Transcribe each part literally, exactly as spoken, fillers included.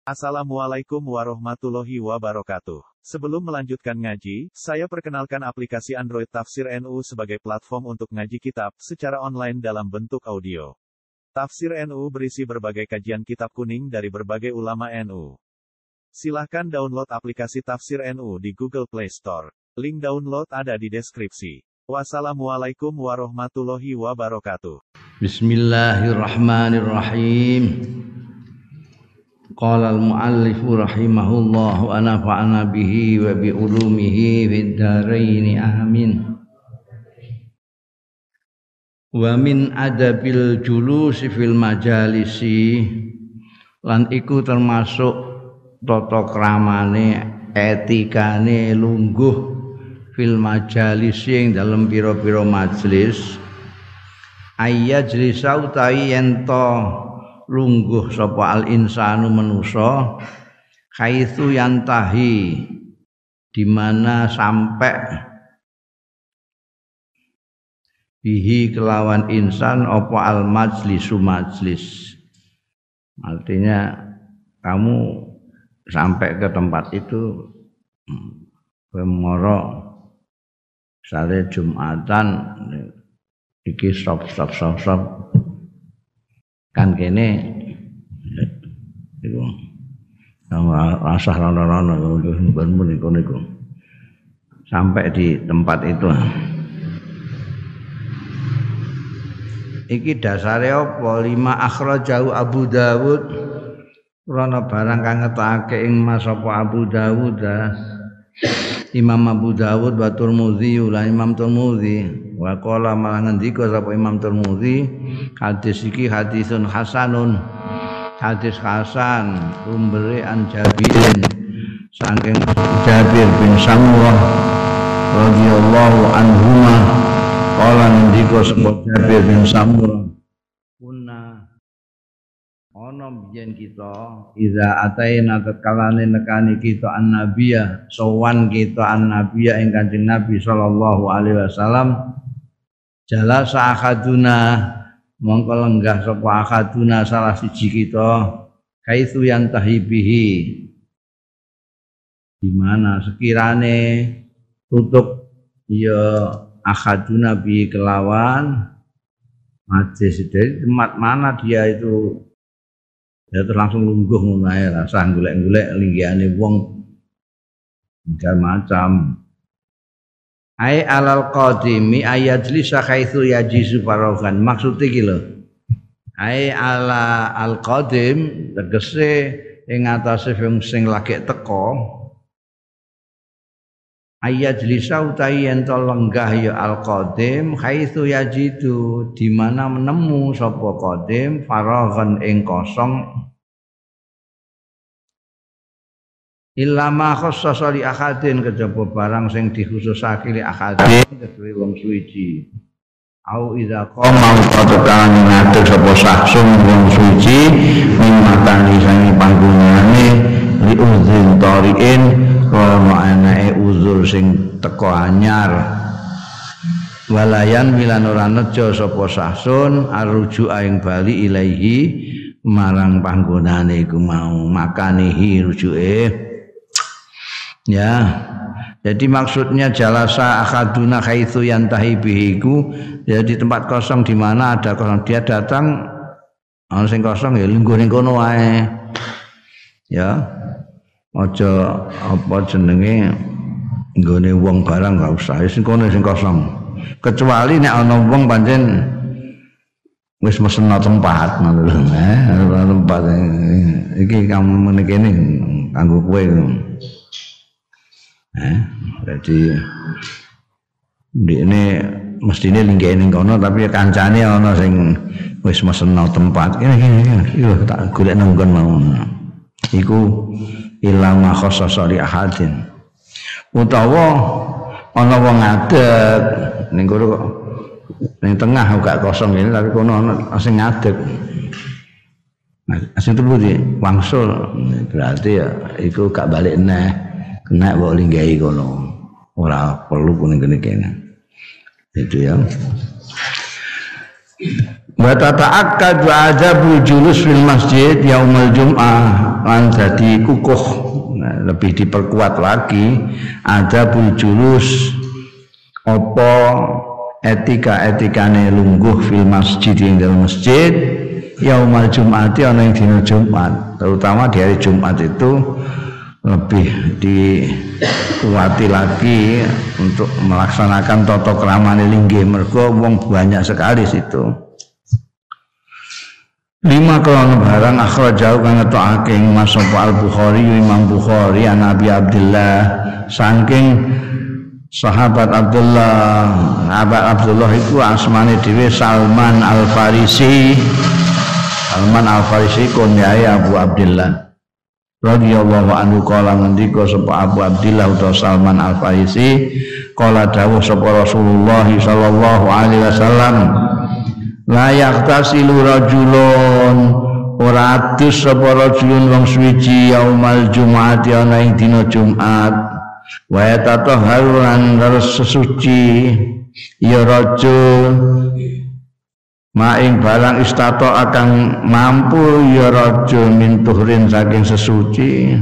Assalamualaikum warahmatullahi wabarakatuh. Sebelum melanjutkan ngaji, saya perkenalkan aplikasi Android Tafsir N U sebagai platform untuk ngaji kitab secara online dalam bentuk audio. Tafsir N U berisi berbagai kajian kitab kuning dari berbagai ulama N U. Silahkan download aplikasi Tafsir N U di Google Play Store. Link download ada di deskripsi. Wassalamualaikum warahmatullahi wabarakatuh. Bismillahirrahmanirrahim. Qala al-muallif rahimahullah wa nafa'ana bihi wa bi ulumihi fid dharain amin. Wa min adabil julusi fil majalisi, lan iku termasuk tata kramane etikane lungguh fil majalisi ing dalem pira-pira majelis, ayyajlisa utawi yen to lungguh sapa al insanu manusa haitsu yantahi, di mana sampai bihi kelawan insan apa al majlisu majlis. Artinya kamu sampai ke tempat itu pemoro sale Jumatan iki stop stop stop stop kan kene iku rasah rono-rono ben niku sampai di tempat itu. Iki dasare apa? Lima akhrajahu Abu Dawud, rono barang kang ngetake ing Mas apa Abu Dawud, Imam Abu Dawud wa Tirmidzi lan Imam Tirmidzi. Wa qala malah ngendika sapa Imam Tirmidzi, hadis iki hadisun hasanun, hadis hasan umbere an Jabirin saking Jabir bin Samurah radhiyallahu anhuma. Qala ngendika sapa Jabir bin Samurah, kunna ono biyen kita iza ataina tatkalane nekani kita an-nabiyya, sowan kita an-nabiyya ing Kanjeng Nabi sallallahu alaihi wasallam, jalasa akhaduna mongko lenggah sapa akhaduna salah siji kita kaitsu yantahi bihi, di mana sekirane tutup ya akhaduna bi kelawan majlis, dari tempat mana dia itu ya terus langsung lungguh ngono ae, rasa golek-golek linggihane wong segala macam. Ai alal qadimi ayajlisa haitsu yajisu farogan, maksud iki lho. Ai ala al qadim tegese ing atase sing lagi teko, ayajlisa utawi yen to lenggah ya al qadim haitsu yajidu, di mana menemu sapa qadim farogan ing kosong, illa ma khassasa li ahadin, kejaba barang sing dikhususake li ahadin kedue wong suci. Au idza qama utakan ngadeg sapa sahsun wong suci mimatani sangi panggonane li uzrin tariin, kalau anake uzur sing teko anyar, walayan milan ora nejo sapa sahsun arruju ing bali ilaihi marang panggonane iku mau, makanihi rujuke. Ya, jadi maksudnya jalasa akhaduna haitsu yantahi bihiku, ya di tempat kosong di mana ada kosong, dia datang ana sing kosong ya lungguh ning kono wae. Ya. Aja apa jenenge nggone wong barang gak usah sing kono sing kosong. Kecuali nek ana wong pancen wis mesena tempat ngono lho. Eh, tempat iki kamu meneh kene kanggo kowe. Eh, jadi ini mestine linggih ning kono tapi kancane ana sing wis mesena tempat. Kene kene iki tak golek nang nggon mau. Iku ilang khassasa li ahadin, utawa ana wong ngadeg ning kono ning tengah gak kosong ini tapi kono ana sing ngadeg. Nah, sing telu di wangsul berarti ya iku gak balik neh. Kena bawa linggahi kono, ora perlu kuning kene. Itu ya. Wa tata'akkadu ajabu julus fil masjid yaumul jum'ah, lan dadi kukuh, nah, lebih diperkuat lagi ada julus apa etika-etikane lungguh fil masjid ing dalam masjid yaumal jum'ati ana ing dina Jumat, terutama di hari Jumat itu lebih dikuati lagi untuk melaksanakan tata kramane linggih mergo wong banyak sekali situ. Lima kelon barang akhrajau kang ngetokake Mas Al-Bukhari Imam Bukhari an Nabi Abdullah saking sahabat Abdullah. Sahabat Abdullah itu asmane dhewe Salman Al-Farisi. Salman Al-Farisi kunyai Abu Abdullah radhiyallahu anhu kala ngendika sapa Abu Abdullah utawa Salman Al-Farisi kala dawuh sapa Rasulullah sallallahu alaihi wasallam la yaqtasilu rajulun ora adus sapa rajulun wong suci yaumal jumu'ati ana ing dina Jumat wa tatahharu lan sesuci ya rajul maing barang istato akan mampu ya rajul min tuhrin saking sesuci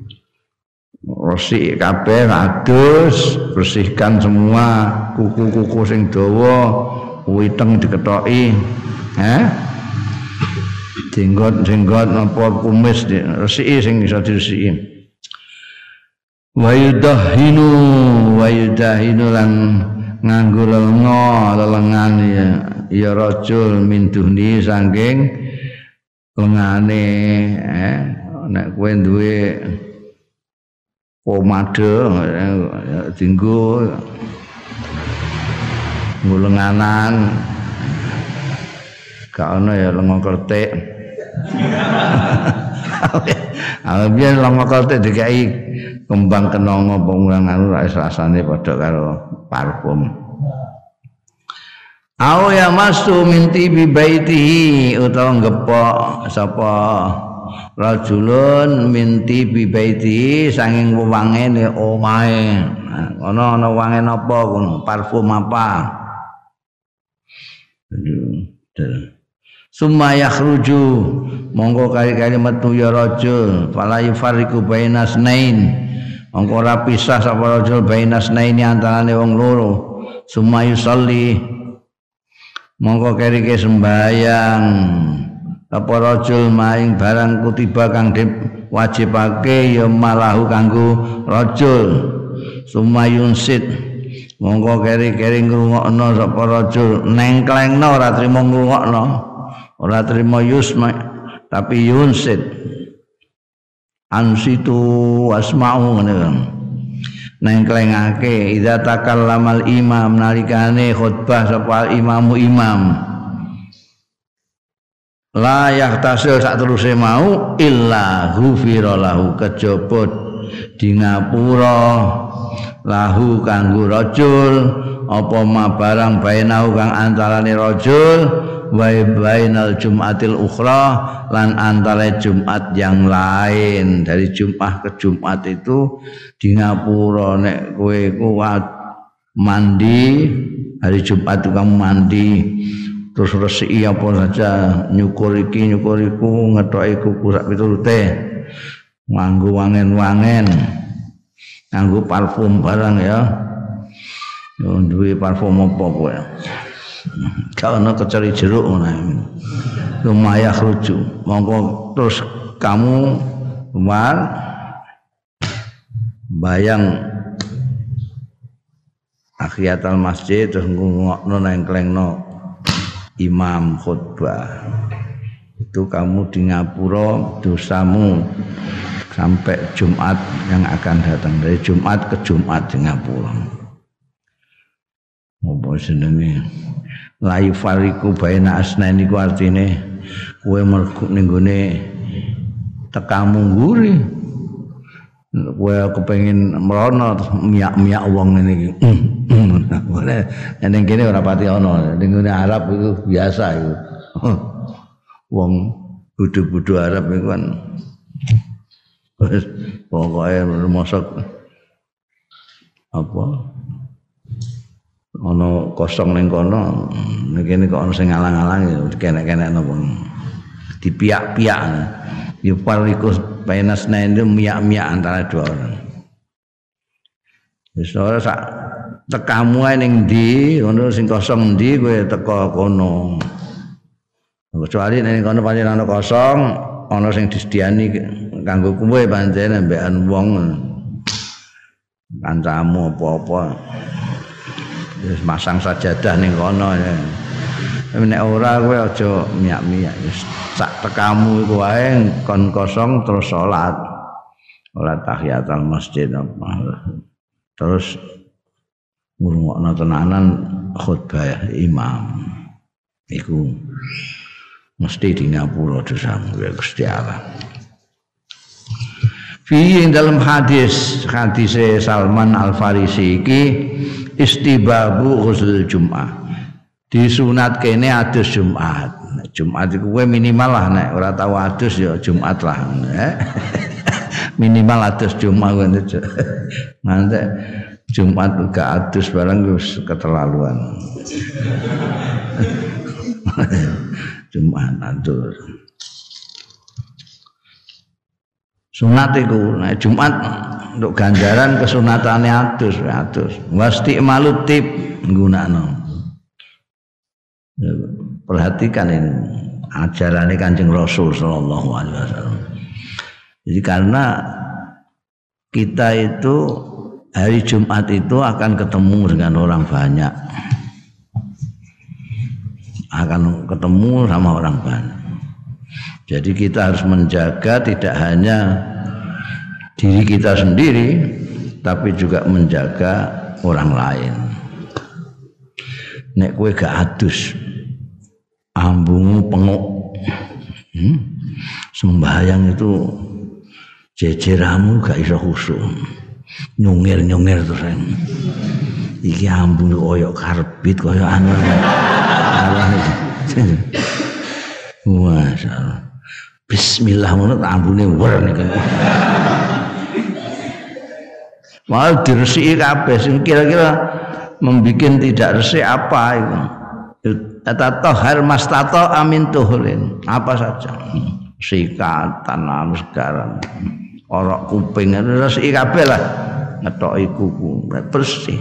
resik kabeh adus bersihkan semua kuku-kuku sing dawa witeng diketoki eh jenggot-jenggot napa kumis resiki sing iso diresiki wa yudahinu wa yudahinu lan nganggo lenga lelengan ya ya rajul min duhni saking lengane eh nek kowe duwe pomade dinggo ngulenganan gak ana ya lenga kletik Ala biyen lenga kletik dikai kembang kenanga pengulangan ora rasane padha karo parfum. Au ya mastu minti bi baitihi utawa ngepok sapa rajulun minti bi baitihi sanging wewangene omahe. Ana ana wangen apa ngono, parfum apa? Summa yakhruju monggo kali-kali metu ya rajul fala yufariqu bainas nain monggo ora pisah sapa rajul bainas naini antarane wong loro summa yusalli monggo kerike sembayang apa rajul maing barang kutiba kang diwajibake ya malahu kanggo rajul summa yunsit monggo keri-keri ngrungokno sapa rajul nengklengno ora trimo ngrungokno ora trimo yusma tapi yunsit ansitu asma'u ngene kan nengklengake idza takallamal imam nalikane khutbah sapa imamu imam la yahtasil sak teruse mau illa ghufira lahu kejaba di ngapura lahu kanggo rajul apa ma barang bainahu kang antarane rajul wa bainal jum'atil ukhra lan antara Jumat yang lain. Dari Jumat ke Jumat itu di ngapura nek kowe kuat mandi hari Jumat itu kamu mandi terus resiki apa saja nyukur iki nyukur iku ngethoki kuku sak piturute nganggo wangen-wangen nganggo parfum barang ya yo duwe parfum apa kowe kalau ana kecari jeruk ngono lumayan rujuk monggo terus kamu keluar bayang akhiyatul masjid terus ngungokno nengklengno imam khutbah itu kamu di ngapura dosamu sampai Jumat yang akan datang dari Jumat ke Jumat di ngapura apa jenenge la yufariqu baina asnaini ku artine kowe mergo ning gone tekamu nguri kowe kepengin merono miyak-miyak wong ngene iki ora ning kene ora pati ana ning gone Arab itu biasa itu wong bodho-bodho Arab iku kan wis pokoke mosok apa ana kosong ning kono ning kene kok ana sing ngalang-alang kene-kene napa dipiak-piak Yufariqus baina snain itu miak-miak antara dua orang. Wis ora sak tekamu ae ning ndi, ngono sing kosong ndi kowe teka kono. Kecuali ning kono pancen ana kosong, ana sing disediani kanggo kowe pancen mbekan wong kancamu apa-apa. Wis masang sajadah ning kono. Nek ora kowe aja miak-miak wis sak tekamu iku wae kon kosong terus salat. Salat tahiyatul masjid apa. Terus ngrungokno tenanan khutbah imam. Iku mesti di ngapura dosamu ya Gusti Allah. Fi dalam hadis hadis Salman Al Farisi iki istibabu ghusl Jumat. Disunat kene adus Jumat. Jumat iku kowe minimal lah nek ora tau adus ya Jumat lah. Minimal adus Jumat ngono. Nanti Jumat gak adus barang wis keterlaluan. Jumat adus. Sunat iku nek Jumat untuk ganjaran kesunatane adus, adus. Wasti malut tip nggunakno. Perhatikan ini ajaran Kanjeng Rasul sallallahu alaihi wasallam. Jadi karena kita itu hari Jumat itu akan ketemu dengan orang banyak. Akan ketemu sama orang banyak. Jadi kita harus menjaga tidak hanya diri kita sendiri, tapi juga menjaga orang lain. Nek kowe gak adus, ambungmu penguk, hmm? Sembahyang itu jejeramu gak iso khusyuk, nyungir-nyungir terus. Iki ambung koyo karbit koyo anu. Masyaallah. Bismillah ngono ambune wer niku. Mal diresiki kabeh sing kira-kira membikin tidak resik apa itu. Tatahhar mastato amin tuhulin. Apa saja. Sikatan anu sekarang. Orok kuping resiki kabeh lah. Ngetoki kuku bersih.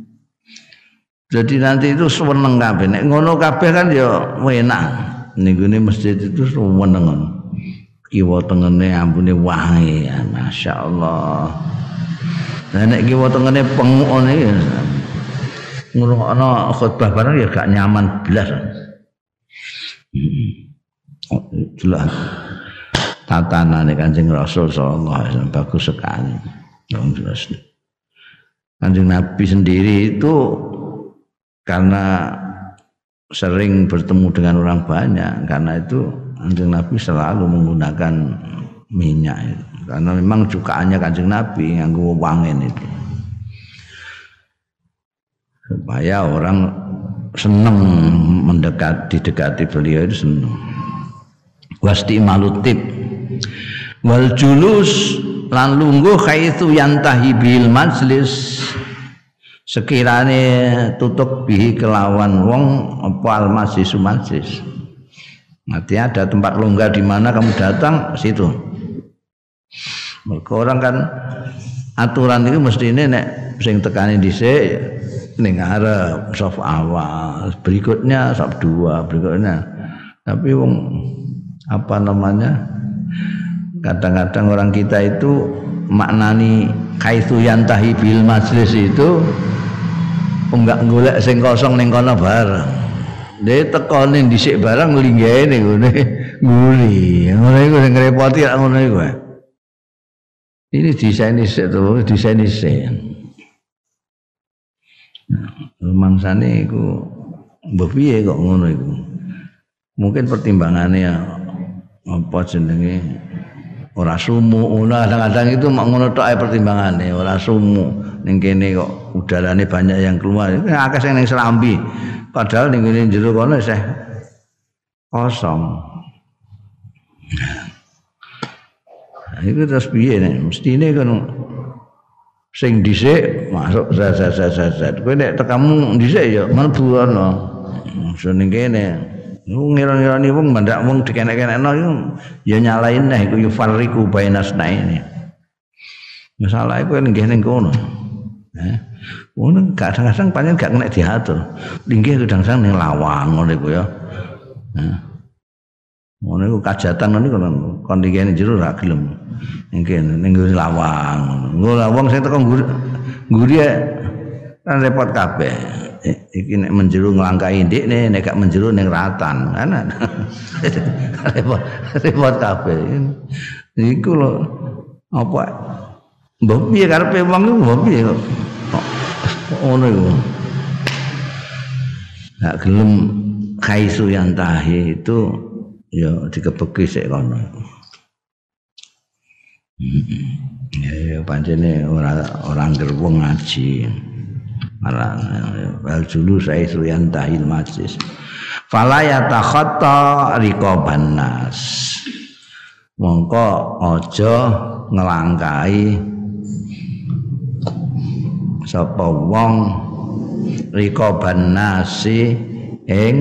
Jadi nanti itu seneng kabeh. Nek ngono kabeh kan ya enak. Ning gone masjid itu seneng. Kiwa tengene ambune wangi, masyaallah. Lah nek kiwa tengene penguk ngene ya ngrungokno khutbah bareng ya gak nyaman blas. Jelas tatanane Kanjeng Rasul sallallahu alaihi wasallam bagus sekali. Jelas. Kanjeng Nabi sendiri itu karena sering bertemu dengan orang banyak, karena itu Kanjeng Nabi selalu menggunakan minyak itu. Karena memang cukaannya Kanjeng Nabi nganggo wangen itu. Supaya orang senang mendekat didekati beliau itu senang. Wasti malutib wal julus lan lungguh kaitu yantahi bil majlis sekirane tutup bihi kelawan wong apa al majlis majlis. Artinya ada tempat longgar di mana kamu datang situ. Mereka orang kan aturan itu mesti ini nek sing tekani dhisik ning arep saf awal, berikutnya saf dua, berikutnya. Tapi wong apa namanya? Kadang-kadang orang kita itu maknani kaitu yantahi bil majlis itu enggak golek sing kosong ning kono bareng. Dia tekone dhisik barang linggahe ning ngene nguli. Ngono iku sing ngrepoti lak ngono iku. Ini desain isik to, desain isik. Mangsane iku mbah piye kok ngono iku. Mungkin pertimbangannya apa jenenge ora sumu, ora kadang-kadang itu mak ngono tok ae pertimbangane, ora sumu. Ning kene kok udarane banyak yang keluar. Akeh sing ning serambi. Padahal ning ngene jero kono isih kosong. Nah, itu terus piye nek mestine kan sing dhisik masuk zat-zat-zat. Kowe nek tekamu dhisik ya mlebu ana. Ning kene ngira-ngirani wong mandak wong dikenek-kenekno iku ya nyalain neh iku yufarriqu bainasna ini. Masalah iku nggih ning kono. Eh, ngono kadang-kadang pancen gak kena diatur. Linggih kadang-kadang ning lawang ngono iku ya. Nah. Ngono iku kajatan niku kon dikene jero ra gelem. Ning kene ning lawang ngono. Lawang sing teko ngguri kan repot kabeh. Iki nek menjero nglangkai ndikne nek gak menjero ning ratan kan. repot repot kabeh. Iku lho apa mbok piye karepe wong iku mbok piye kok ngono iku. Gak gelem kaisu yang tahi itu ya dikebeki sik kono. Ya pancene ora orang gerwong ngaji. Marang wal julus aisu yang tahil majlis. Fala yatakhatta riqaban nas. Mongko aja ngelangkai sapa wong riqaban nasi ing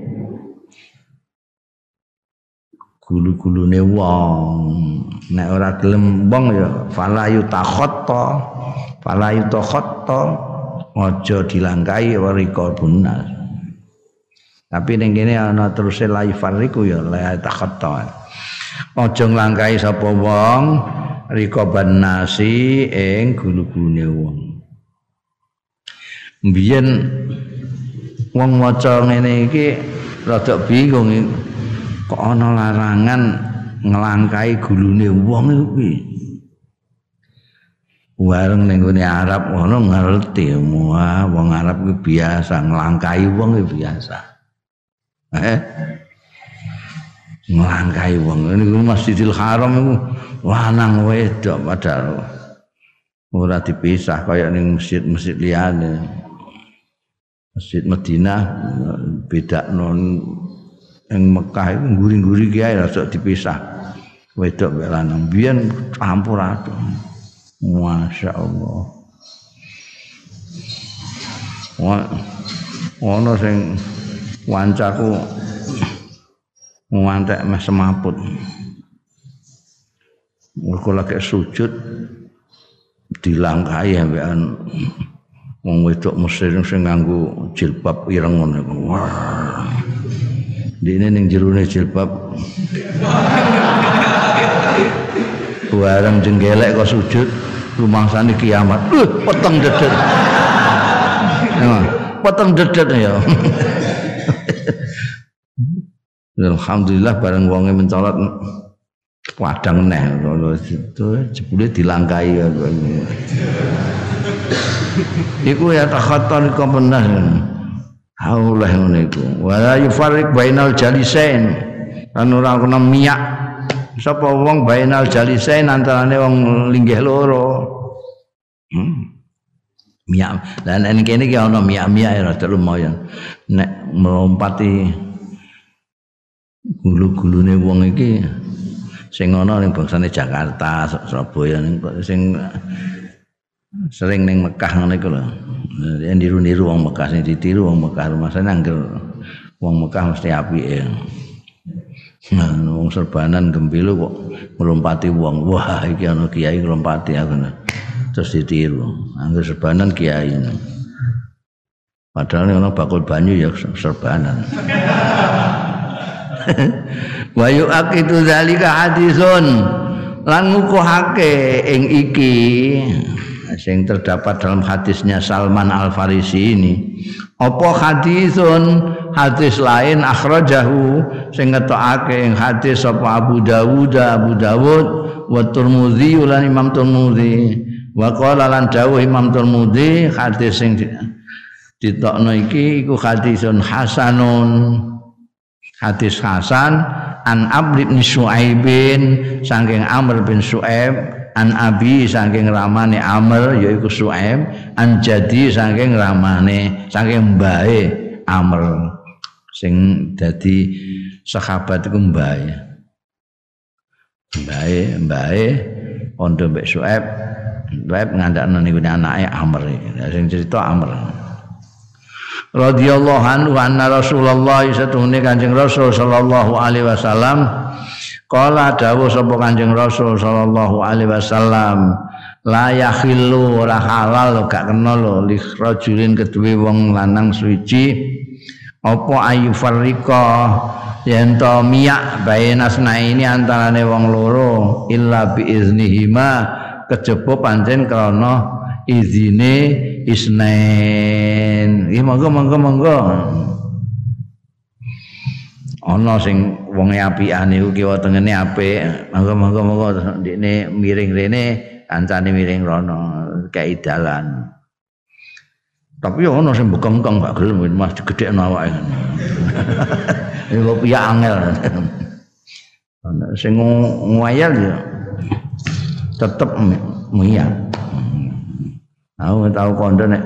gulu-gulune wong. Nek ora gelem wong ya fala yutakhatta fala yutakhatta aja dilangkai riqabun nas. Tapi ning kene ana teruse la yufarriqu ya la yutakhatta. Aja nglangkai sapa wong riqaban nasi ing gulu-gulune wong. Mbiyen wong maca ngene iki rada bingung kok ana larangan nglangkai gulune wong iku piye. Wareng ning gone Arab ngono ngerti wah wong Arab ku biasa nglangkai wong ku biasa. Eh nglangkai wong niku Masjidil Haram iku lanang wedok padahal ora dipisah kaya ning masjid-masjid liyane. Masjid Madinah bedakno ing Mekah iku nguri-nguri kiai rada dipisah. Wedok mek lanang biyen campur aduk. Masya Allah. Wah, ono sing wancaku ngantek meh semaput. Mergo lagi sujud dilangkai ambekan wong wedok Mesir sing nganggo jilbab ireng ngono iku. Dene ning jerone jilbab. Bareng jenggelek kok sujud rumangsane kiamat. Uh, peteng dedet. Nah, peteng dedet ya. Alhamdulillah bareng wonge mencolot padang neh itu jebule dilangkai ya. Iku ya takhaton kok bener. Allah ngono iku. Wala yufarriq bainal jalisain. Lan ora kena miyak sapa wong bainal jalisain antarane wong linggih loro. Hmm. Miyak. Lan nek kene iki ana miyak-miyak ya rada lumayan. Nek melompati gulu-gulune wong iki sing ana ning bangsane Jakarta, Surabaya ning sing sering ning Mekah ngono iku lho. Yen niru-niru wong Mekah sing ditiru wong Mekah rumasane angger wong Mekah mesti apike. Nah, wong serbanan gembilo kok melompati wong. Wah, iki ana kiai melompati aku. Terus ditiru. Angger serbanan kiai. Padahal ana bakul banyu ya serbanan. Wa yu'aqidu zalika hadisun lan ngukuhake ing iki sing terdapat dalam hadisnya Salman Al-Farisi ini. Apa hadisun hadis lain akhrajahu sing ngetokake ing hadis sapa Abu Dawud Abu Dawud wa Tirmidzi lan Imam Tirmidzi wa qala lan dawuh Imam Tirmidzi hadis sing ditokno iki iku hadisun hasanun hadis hasan an Amr bin Syuaibin saking Amr bin Syuaib an Abi saking ramane Amr yaiku Syuaib an Jadi saking ramane saking mbae Amr sing dadi sahabat iku mbae mbae mbae ondo mbek Syuaib Syuaib ngandakno niku anake Amr sing cerita Amr radhiyallahu anhu anna Rasulullah satune Kanjeng Rasul sallallahu alaihi wasallam qala dawuh sapa Kanjeng Rasul sallallahu alaihi wasallam la yakhillu ora halal gak kena lho li rajulin kedue wong lanang suci apa ayu farriqa yen to miyak bainasna ini antarane wong loro illa bi iznihima kejaba pancen krana izine isnain. Iki monggo monggo monggo. Ana sing wonge apian niku kiwa tengene apik. Monggo monggo monggo ndekne miring rene, kancane miring rono, kei dalan. Tapi ya ana sing bekengkeng gak gelem Mas digedhekno awake. Iku piye angel. Ana sing ngoyal ya tetep miyak. Aku tau kondo nek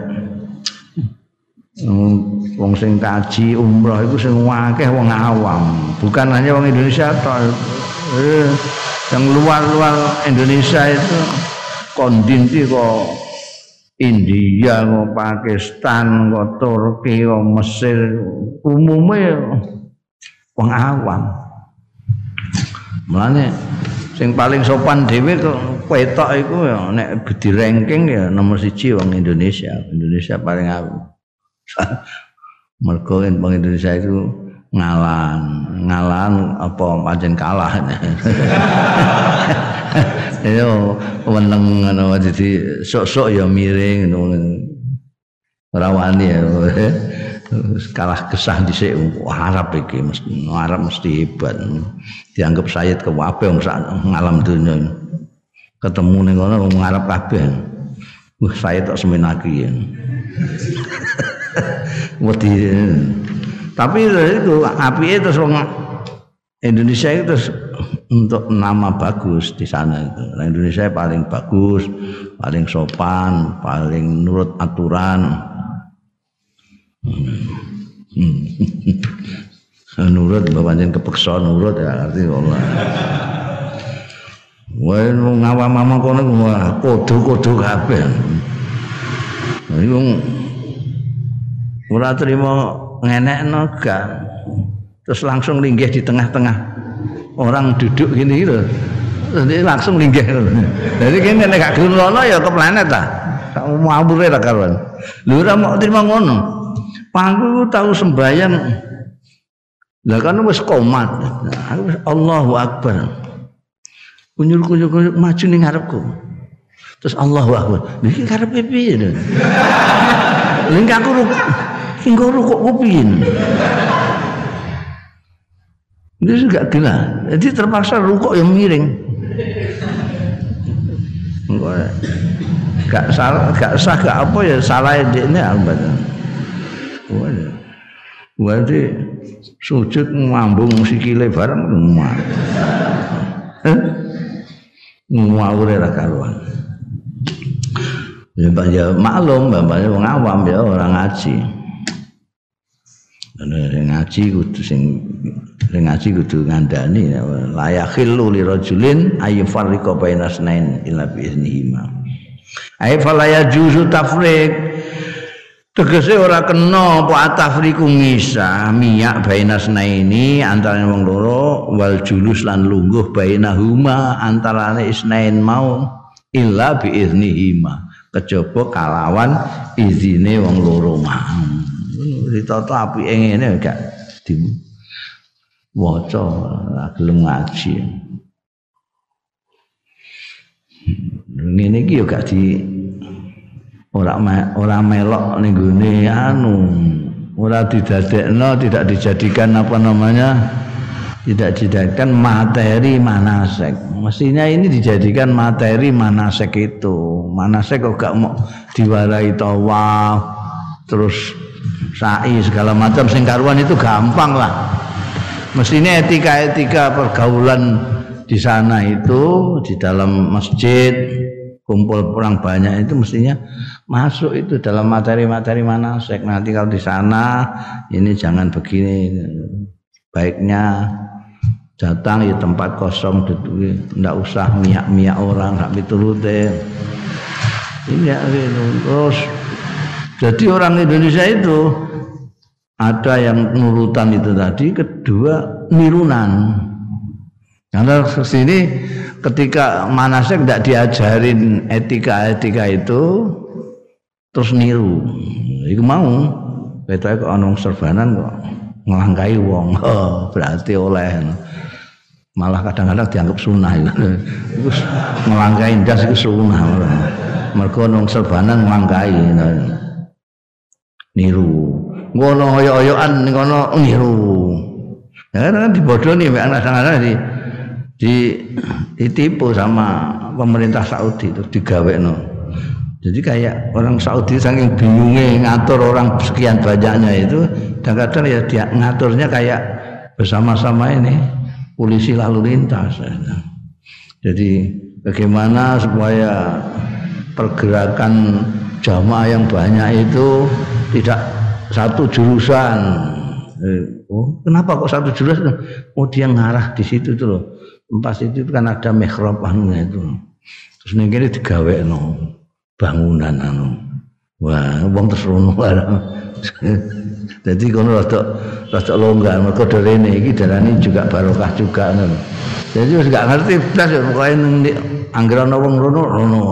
wong sing kaji umroh iku sing akeh wong awam, bukan hanya wong Indonesia tok. Eh, yang luar-luar Indonesia itu kondinti kok India, kok Pakistan, kok Turki, kok Mesir, umumnya wong awam. Mulane sing paling sopan dhewe kok petok iku ya nek di ranking ya nomor siji wong Indonesia. Indonesia paling awam. Mergo wong Indonesia itu ngalan, ngalan apa pancen kalah. Yo weneng ngono dadi sok-sok ya miring ngono. Ora wani ya. Kalah kesah dhisik Arab iki mesti Arab mesti hebat. Dianggap Sayyid kabeh wong ngalam donya. Ketemu ning kono wong Arab kabeh. Wah Sayyid tok semenaki ya. Wedi. Tapi itu apike terus wong Indonesia itu terus untuk nama bagus di sana itu. Indonesia paling bagus, paling sopan, paling nurut aturan. Hmm. Nurut pancen kepeksa nurut ya arti Allah. Wae ngawam-ngawam kono kodo-kodo kabeh. Iku ora trimo ngenekno gak. Terus langsung linggih di tengah-tengah orang duduk gini gitu. Jadi langsung linggih. Jadi kene nek gak gelem lono ya keplanet ta. Sak mabure ra karuan. Lho ora mau trimo ngono. Pangku tahu sembahyang. Lah kan wis komat. Aku Allahu Akbar. Kunyur-kunyur maju ning ngarepku. Terus Allahu Akbar. Niki karepe piye lho? Lha aku rukuk. Sing rukuk ku piye? Dia juga gila. Jadi terpaksa rukuk yang miring. Gak salah, gak sah, gak apa ya salah ini alhamdulillah. Berarti sujud ngambung sikile bareng ngomah. Ngawur ra karuan. Ya maklum bapaknya wong awam ya orang ngaji. Sing ngaji kudu sing sing ngaji kudu ngandani la yakhillu li rajulin ay farriqa baina asnain illa bi iznihima. Ay fala yajuzu tafriq. Tegese ora kena apa atafriku ngisa miyak baina asnaini antarané wong loro wal julus lan lungguh bainahuma antarané isnain mau illa bi iznihima kejaba kalawan izine wong loro mau. Ditata apike ngene gak diwaca ora gelem ngaji. Ngene iki yo gak di ora ora melok ning gone anu, ora didadekno, tidak dijadikan apa namanya? Tidak dijadikan materi manasek. Mestinya ini dijadikan materi manasek itu. Manasek kok gak mau diwarai tawaf terus sa'i segala macam sing karuan itu gampang lah. Mestinya etika-etika pergaulan di sana itu di dalam masjid kumpul orang banyak itu mestinya masuk itu dalam materi-materi manasek. Nanti kalau di sana ini jangan begini. Baiknya datang di tempat kosong duduk, enggak usah miak-miak orang, enggak miturute. Ini ya, terus jadi orang Indonesia itu ada yang nurutan itu tadi, kedua nirunan. Karena sini ketika manasik tidak diajarin etika-etika itu, terus niru. Iku mau, betoke kok ana serbanan kok nglangkai wong, oh, berarti oleh. Malah kadang-kadang dianggap sunah itu. Iku nglangkai ndas iku sunah. Mergo nang serbanan nglangkai. Niru. Ngono oyok-oyokan ning kono niru. Ya kan dibodoni mek anak-anak di di ditipu sama pemerintah Saudi itu digawekno. Jadi kayak orang Saudi saking bingungnya ngatur orang sekian banyaknya itu, kadang-kadang ya dia ngaturnya kayak bersama-sama ini polisi lalu lintas. Jadi bagaimana supaya pergerakan jamaah yang banyak itu tidak satu jurusan. Oh, kenapa kok satu jurusan? Oh, dia ngarah di situ tuh loh. Pas itu kan ada mihrab anunya itu. Terus ning kene digawekno bangunan anu. Wah, wong terus rono barang. Jadi kono rada rada longgar mergo derene iki darane juga barokah juga ngono. Jadi wis gak ngerti blas pokoke ning anggere ana wong rono rono.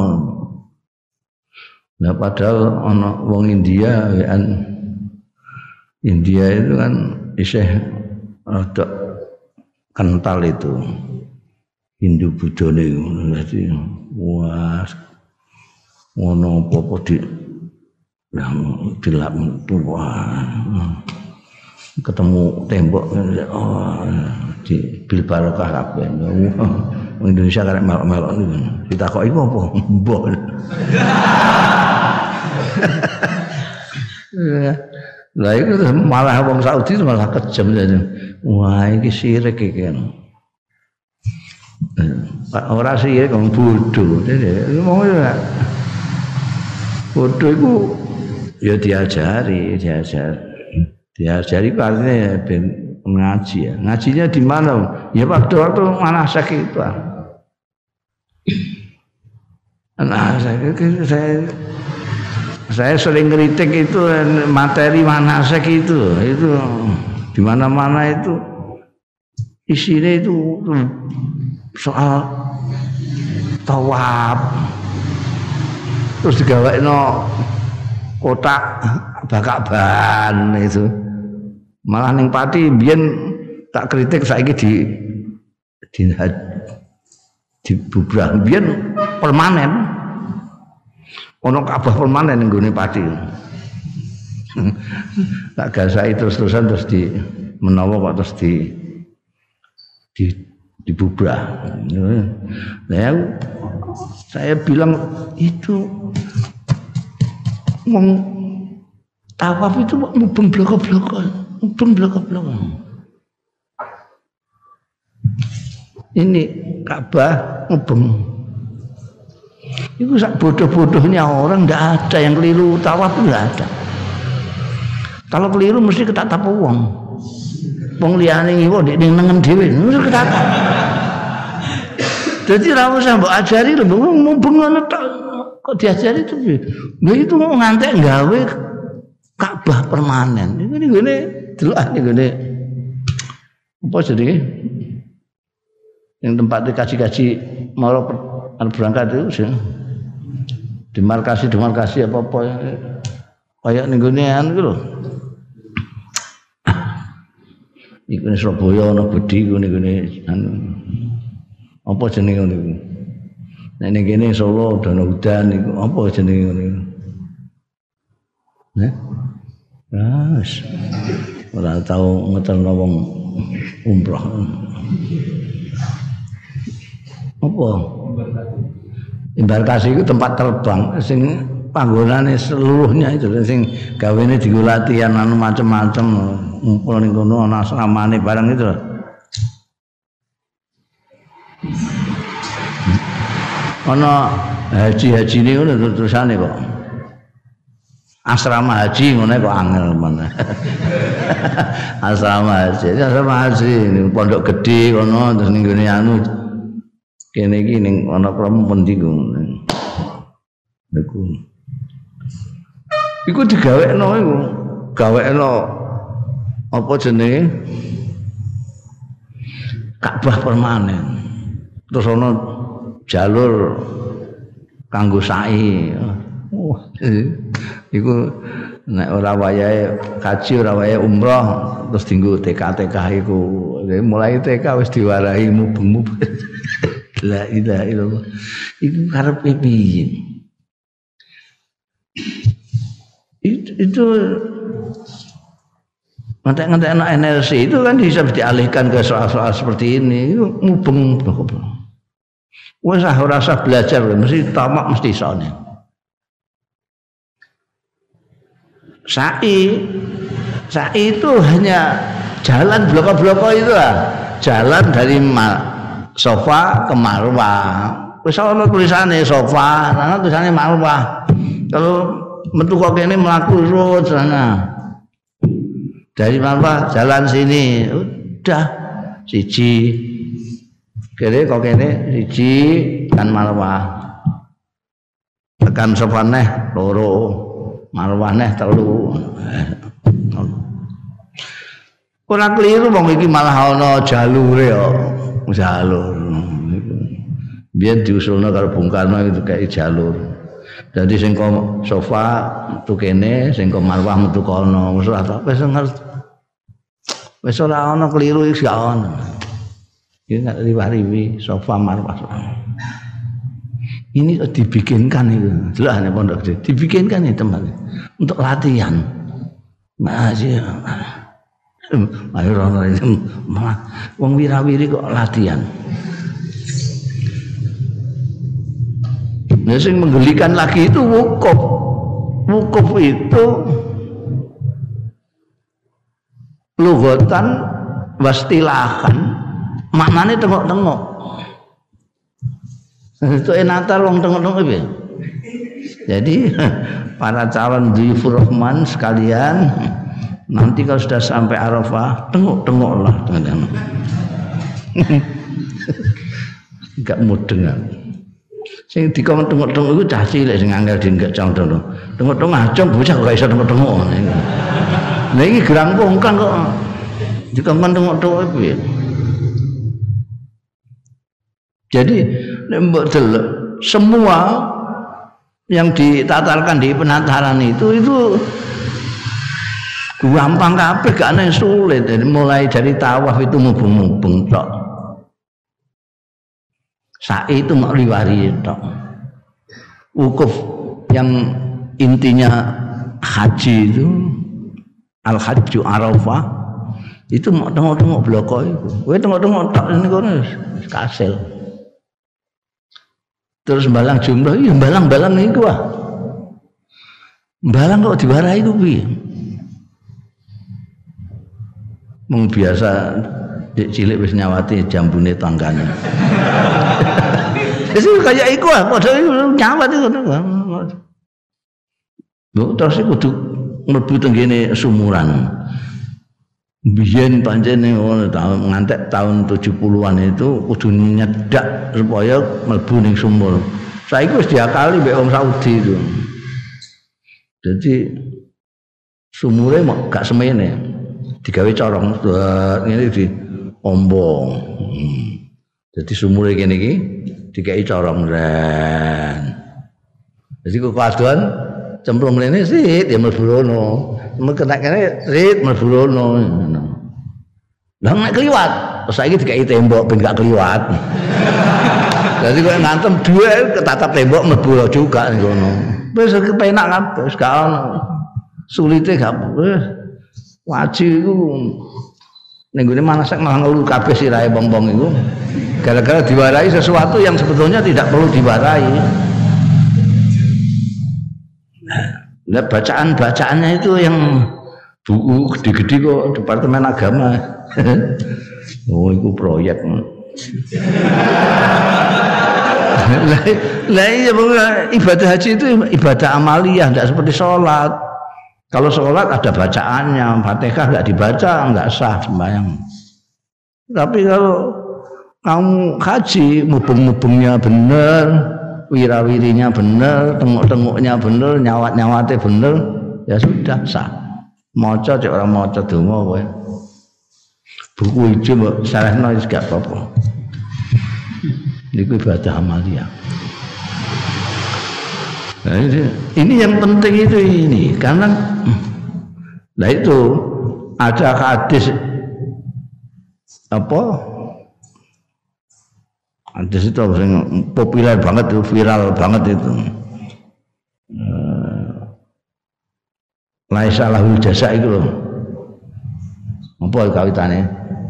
Nah padahal ana wong India kan India itu kan isih rada kental itu. Hindu Buddha niku dadi wah ngono apa-apa di dilap wah ketemu tembok oh di bil barokah kabeh. Wong Indonesia karek melok-melok niku ditakoki iku apa mbok. Lah iku malah wong Saudi malah kejam jadi. Wah iki sirik iki kan. Ora sirik wong bodho. Wong ya bodho iku ya diajari, diajari. Diajari artinya ben ngaji ya. Ngajinya di mana? Ya waktu-waktu manasik itu. Nah, saya, saya saya sering kritik itu materi manasik itu, itu di mana-mana itu isinya itu soal tawaf, terus digawekno kotak bakak ban itu, malah ning Pati biyen tak kritik saiki di di di bubrah biyen permanen. Ono Ka'bah permanen ning gone Pati. Tak gasai terus-terusan terus di menawa kok terus di di dibubrah. Nah, saya bilang itu wong tawaf itu mubeng bloko-bloko, mubeng bloko-bloko. Ini Ka'bah mubeng. Itu sak bodoh-bodohnya orang, tidak ada yang keliru tawaf itu tidak ada. Kalau keliru mesti ketatap wong. Wong liyane iku ndek ning nengen dhewe, mesti ketatap. Jadi ra usah mbok ajari lho, mumpung ngono tok kok diajari itu. Lha itu mau ngantek gawe Ka'bah permanen. Iku ngene delok ngene. Apa jenenge? Yang tempat dikaji-kaji mau berangkat itu sih demarkasi demarkasi apa apa kayak ning gone anu iku lho iku ning Surabaya ana Budi iku ning gone anu apa jenenge ngono iku nek ning kene Solo Danau Udan iku apa jenenge ngono iku nah wis ora tau ngeterno wong umroh apa embarkasi itu tempat terbang sing panggonane seluruhnya itu sing gawene dienggo latihan anu macam-macam ngumpul ning kono ana asramane barang itu ana haji-haji niku terusane kok asrama haji ngono kok angel men asrama haji asrama haji ning pondok gede kono terus ning gone anu kene iki ning ana promo pundi ku. Niku. Iku digawekno iku, gawekno apa jenenge Ka'bah permanen. Terus ana jalur kanggo sa'i. Wah, iku nek ora wayahe haji ora wayahe umroh terus dienggo T K T K iku. Mulai T K wis diwarahi mubeng-mubeng. La ilaha illallah. Iku karepe piye? Itu, itu ngantek-ngantek anak energi itu kan bisa dialihkan ke soal-soal seperti ini. Itu mubeng. Wes ah ora usah belajar, mesti tamak mesti isone. Sa'i sa'i itu hanya jalan bloko-bloko itu lah. Jalan dari Safa ke Marwah. Wis ana tulisane Safa, ana tulisane Marwah. Kalau metu kok kene mlaku terus sana. Dari Marwah jalan sini. Udah siji. Kene kok kene siji kan Marwah. Tekan Safa neh loro, Marwah neh telu. Ora keliru wong iki malah ana jalure kok. Jalur. Biyen diusulna karo Bung Karno itu kayak jalur. Jadi sing kok Safa metu kene, sing kok Marwah metu kono. Wis ora wis ngerti. Wis ora ana keliru iki gak ono. Iki gak riwah-riwi Safa Marwah. Ini dibikinkan itu. Jelas nek pondok gede. Dibikinkan itu teman. Untuk latihan. Masih ayo ora itu wong wirawiri kok latihan. Nah, yang menggelikan lagi itu wukuf. Wukuf itu lughatan wastilahan maknanya tengok-tengok. Itu enatar wong tengok-tengok piye? Jadi para calon dhifur Rahman sekalian, nanti kalau sudah sampai Arafah, tengok-tengoklah tengok-tengok. Enggak mudeng. Sing dikon tengok-tengok iku cah cilik sing angel dinggak condong. Tengok-tengok ajeng bocah kok iso tengok-tengok. Lah iki gerang pungkang kok dikon tengok-tengok piye. Jadi nek mbok delok semua yang ditatarkan di penataran itu itu gampang kabeh gak ana sulit. Mulai dari tawaf itu mubeng-mubeng tok. Sa'i itu mak liwari tok. Wukuf yang intinya haji itu al-hajju Arafah itu mak tengok-tengok bloko itu. Kowe tengok-tengok tok niku wis kasil. Terus balang jumlah, iya balang-balang niku ah. Balang kok diwarahi ku piye? Mung biasa cilik wis nyawati jambune tanggane. Wis kaya iku ah, padha nyawat iku. Lho terus iku kudu mlebu teng kene sumuran. Biyen pancene ngono tahun ngantek tahun tujuh puluhan itu kudu nyedak supaya mlebu ning sumur. Saiki wis diakali mbek wong Saudi itu. Jadi sumure gak semene. Digawe corong ngene di ombong. Hmm. Jadi sumure kene iki dikai corong ren. Jadi kok kadoan cemplung rene sik ya mlebu rono. Mun kena kene rit mlebu rono. Lah nek kliwat, saiki dikai tembok ben gak kliwat. Jadi kok ngantem dhuwit ketatap tembok mlebu juga ngono. Wis kepenak kabeh, wis gak ono. Sulite gak wis. Waji iku ning gone manasek malah ngelu kabeh sirahe wong-wong iku. Gara-gara diwarai sesuatu yang sebetulnya tidak perlu diwarai. Nah, bacaan-bacaannya itu yang buku gede-gede kok Departemen Agama. Oh, itu proyek. Lah iya ibadah haji itu ibadah amaliyah, tidak seperti sholat. Kalau sholat ada bacaannya, Fatihah nggak dibaca nggak sah sembahyang. Tapi kalau kamu haji, mubeng-mubengnya bener, wirawirinya bener, tengok-tengoknya bener, nyawat-nyawatnya bener, ya sudah sah. Maca cek orang maca donga kowe. buku ijo mbok sarehno wis gak apa-apa. Niku ibadah amalia. Nah, ini, ini yang penting itu ini karena nah itu ada hadis apa hadis itu yang populer banget itu viral banget itu laisa lahul jasa itu loh apa kawitane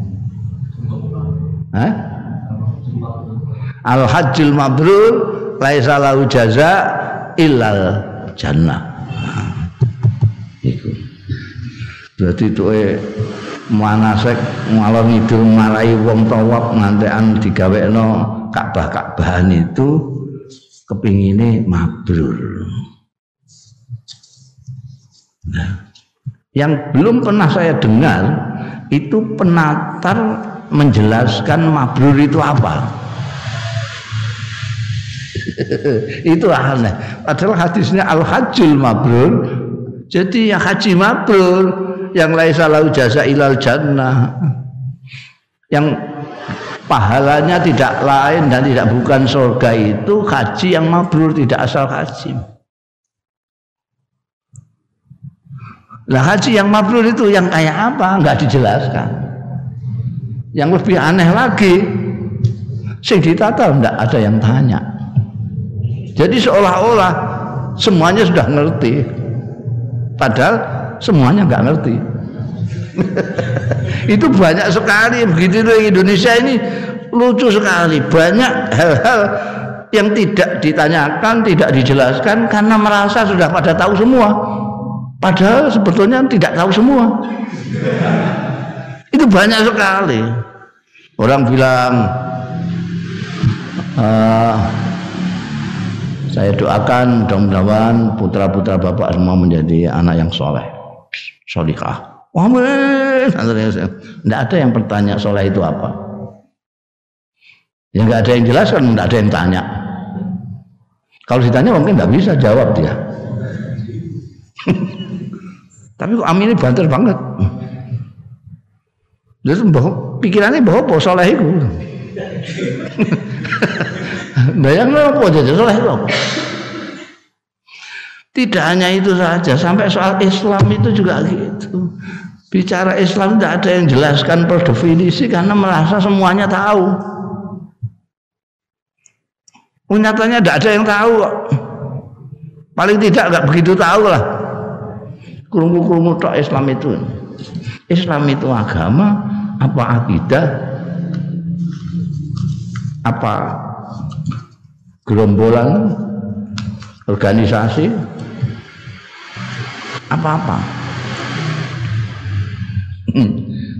Hah? Al hajjul mabrur laisa lahu jaza illal jannah. Iku. Dadi tuwe manasek ngalor ngidul marai wong tawaf ngantekan digawekno Ka'bah-Ka'bahan itu kepingine mabrur. Nah, yang belum pernah saya dengar itu penatar menjelaskan mabrur itu apa. Itu aneh. Padahal hadisnya al-hajjul mabrur. Jadi yang haji mabrur yang laisa lahu jasa ilal jannah. Yang pahalanya tidak lain dan tidak bukan surga itu haji yang mabrur, tidak asal haji. Lah haji yang mabrur itu yang kayak apa? Enggak dijelaskan. Yang lebih aneh lagi, sing ditata enggak ada yang tanya. Jadi seolah-olah semuanya sudah ngerti, padahal semuanya nggak ngerti. Itu banyak sekali begitu di Indonesia ini, lucu sekali. Banyak hal-hal yang tidak ditanyakan, tidak dijelaskan karena merasa sudah pada tahu semua, padahal sebetulnya tidak tahu semua. Itu banyak sekali. Orang bilang uh, saya doakan mudah-mudahan putra-putra bapak semua menjadi anak yang soleh, solikah. Amin. Tidak ada yang bertanya soleh itu apa. Ya nggak ada yang jelaskan, nggak ada yang tanya. Kalau ditanya mungkin nggak bisa jawab dia. Tapi kok Amin ini banter banget. Terus pikirannya bahwa soleh itu. Bayangnya apa jadi soleh itu? Tidak hanya itu saja, sampai soal Islam itu juga gitu. Bicara Islam tidak ada yang jelaskan per definisi karena merasa semuanya tahu. Nyatanya tidak ada yang tahu. Paling tidak nggak begitu tahu lah. Kurungu-kurungu tok Islam itu. Islam itu agama apa akidah? Apa gerombolan, organisasi, apa-apa. Hmm.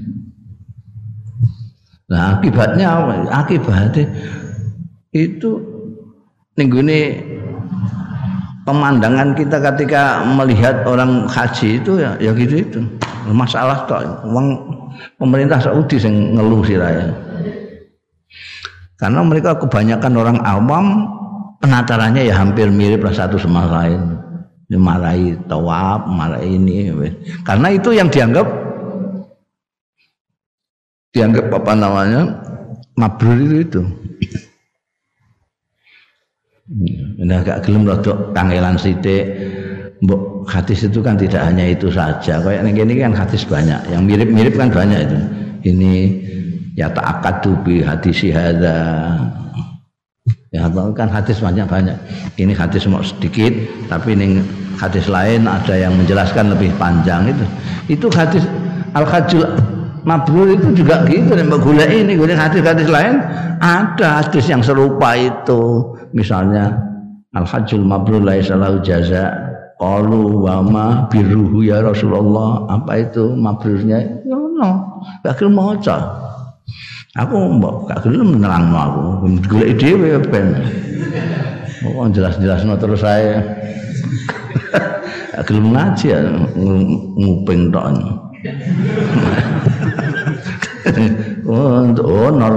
Nah akibatnya apa? Akibatnya itu nenggune pemandangan kita ketika melihat orang haji itu ya, ya gitu itu. Masalah toh, uang pemerintah Saudi yang ngeluh sih raya. Karena mereka kebanyakan orang awam penatarannya ya hampir mirip lah satu sama lain. Dimarahi tawaf, marahi ini. Karena itu yang dianggap dianggap apa namanya mabrur itu itu. Ini agak gelem rodok kangelan sithik. Mbok hadis itu kan tidak hanya itu saja. Kayak ini kan hadis banyak. Yang mirip-mirip kan banyak itu. Ini ya ta'akadu bi hadisi hadza. Ya kan hadis banyak-banyak. Ini hadis mau sedikit, tapi ini hadis lain ada yang menjelaskan lebih panjang itu. Itu hadis al-hajjul mabrur itu juga gitu. Mbok golek ini, golek hadis-hadis lain ada hadis yang serupa itu. Misalnya al-hajjul mabrur laisa lahu jaza. Qalu wa ma birruhu ya Rasulullah. Apa itu mabrurnya? Ngono. Gak gelem maca. Aku mbok gak gelem nerangno aku. Golek dhewe ben. Kok jelas-jelasno terus saya. Gak gelem ngaji ya nguping tok. Oh, untuk honor.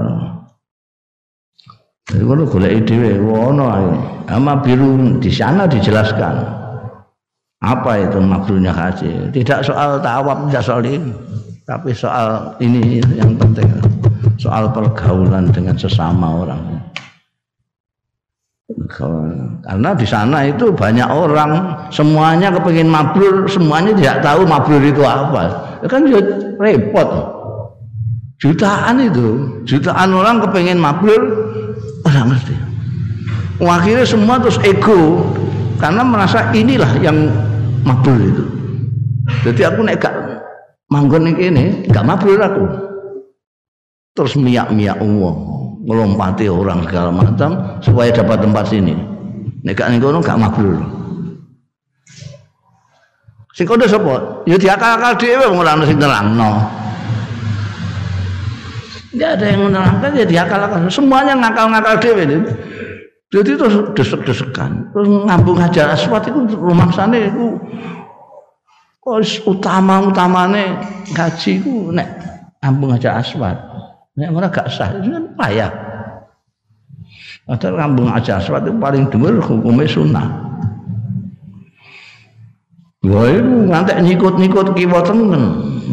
Jadi kalau golek dhewe ono ae. Ama biru di sana dijelaskan. Apa itu mabrurnya haji? Tidak soal tawaf, tidak soal ini. Tapi soal ini yang penting, soal pergaulan dengan sesama orang. Karena di sana itu banyak orang, semuanya kepengin mabrur, semuanya tidak tahu mabrur itu apa. Ya kan ya repot. Jutaan itu, jutaan orang kepengin mabrur, orang ngerti. Akhirnya semua terus ego, karena merasa inilah yang mabrur itu. Jadi aku nek gak manggon ini, gak mabrur aku. Terus miak-miak uang, ngelompati orang segala macam supaya dapat tempat sini. Nek gak ngono gak mabrur. Sing kono sapa? Ya diakal-akal dhewe wong ora ono sing nerangno. Enggak ada yang menerangkan, ya diakal-akal. Semuanya ngakal-ngakal dhewe. Jadi terus desek-desekan. Terus ngambung Hajar Aswad itu rumangsane iku kok utama-utamane ngaji iku nek ngambung Hajar Aswad. Nek ora gak sah, itu kan payah. Padahal ngambung Hajar Aswad itu paling dhuwur hukume sunah. Wah itu ngantek nyikut-nyikut kiwa tengen.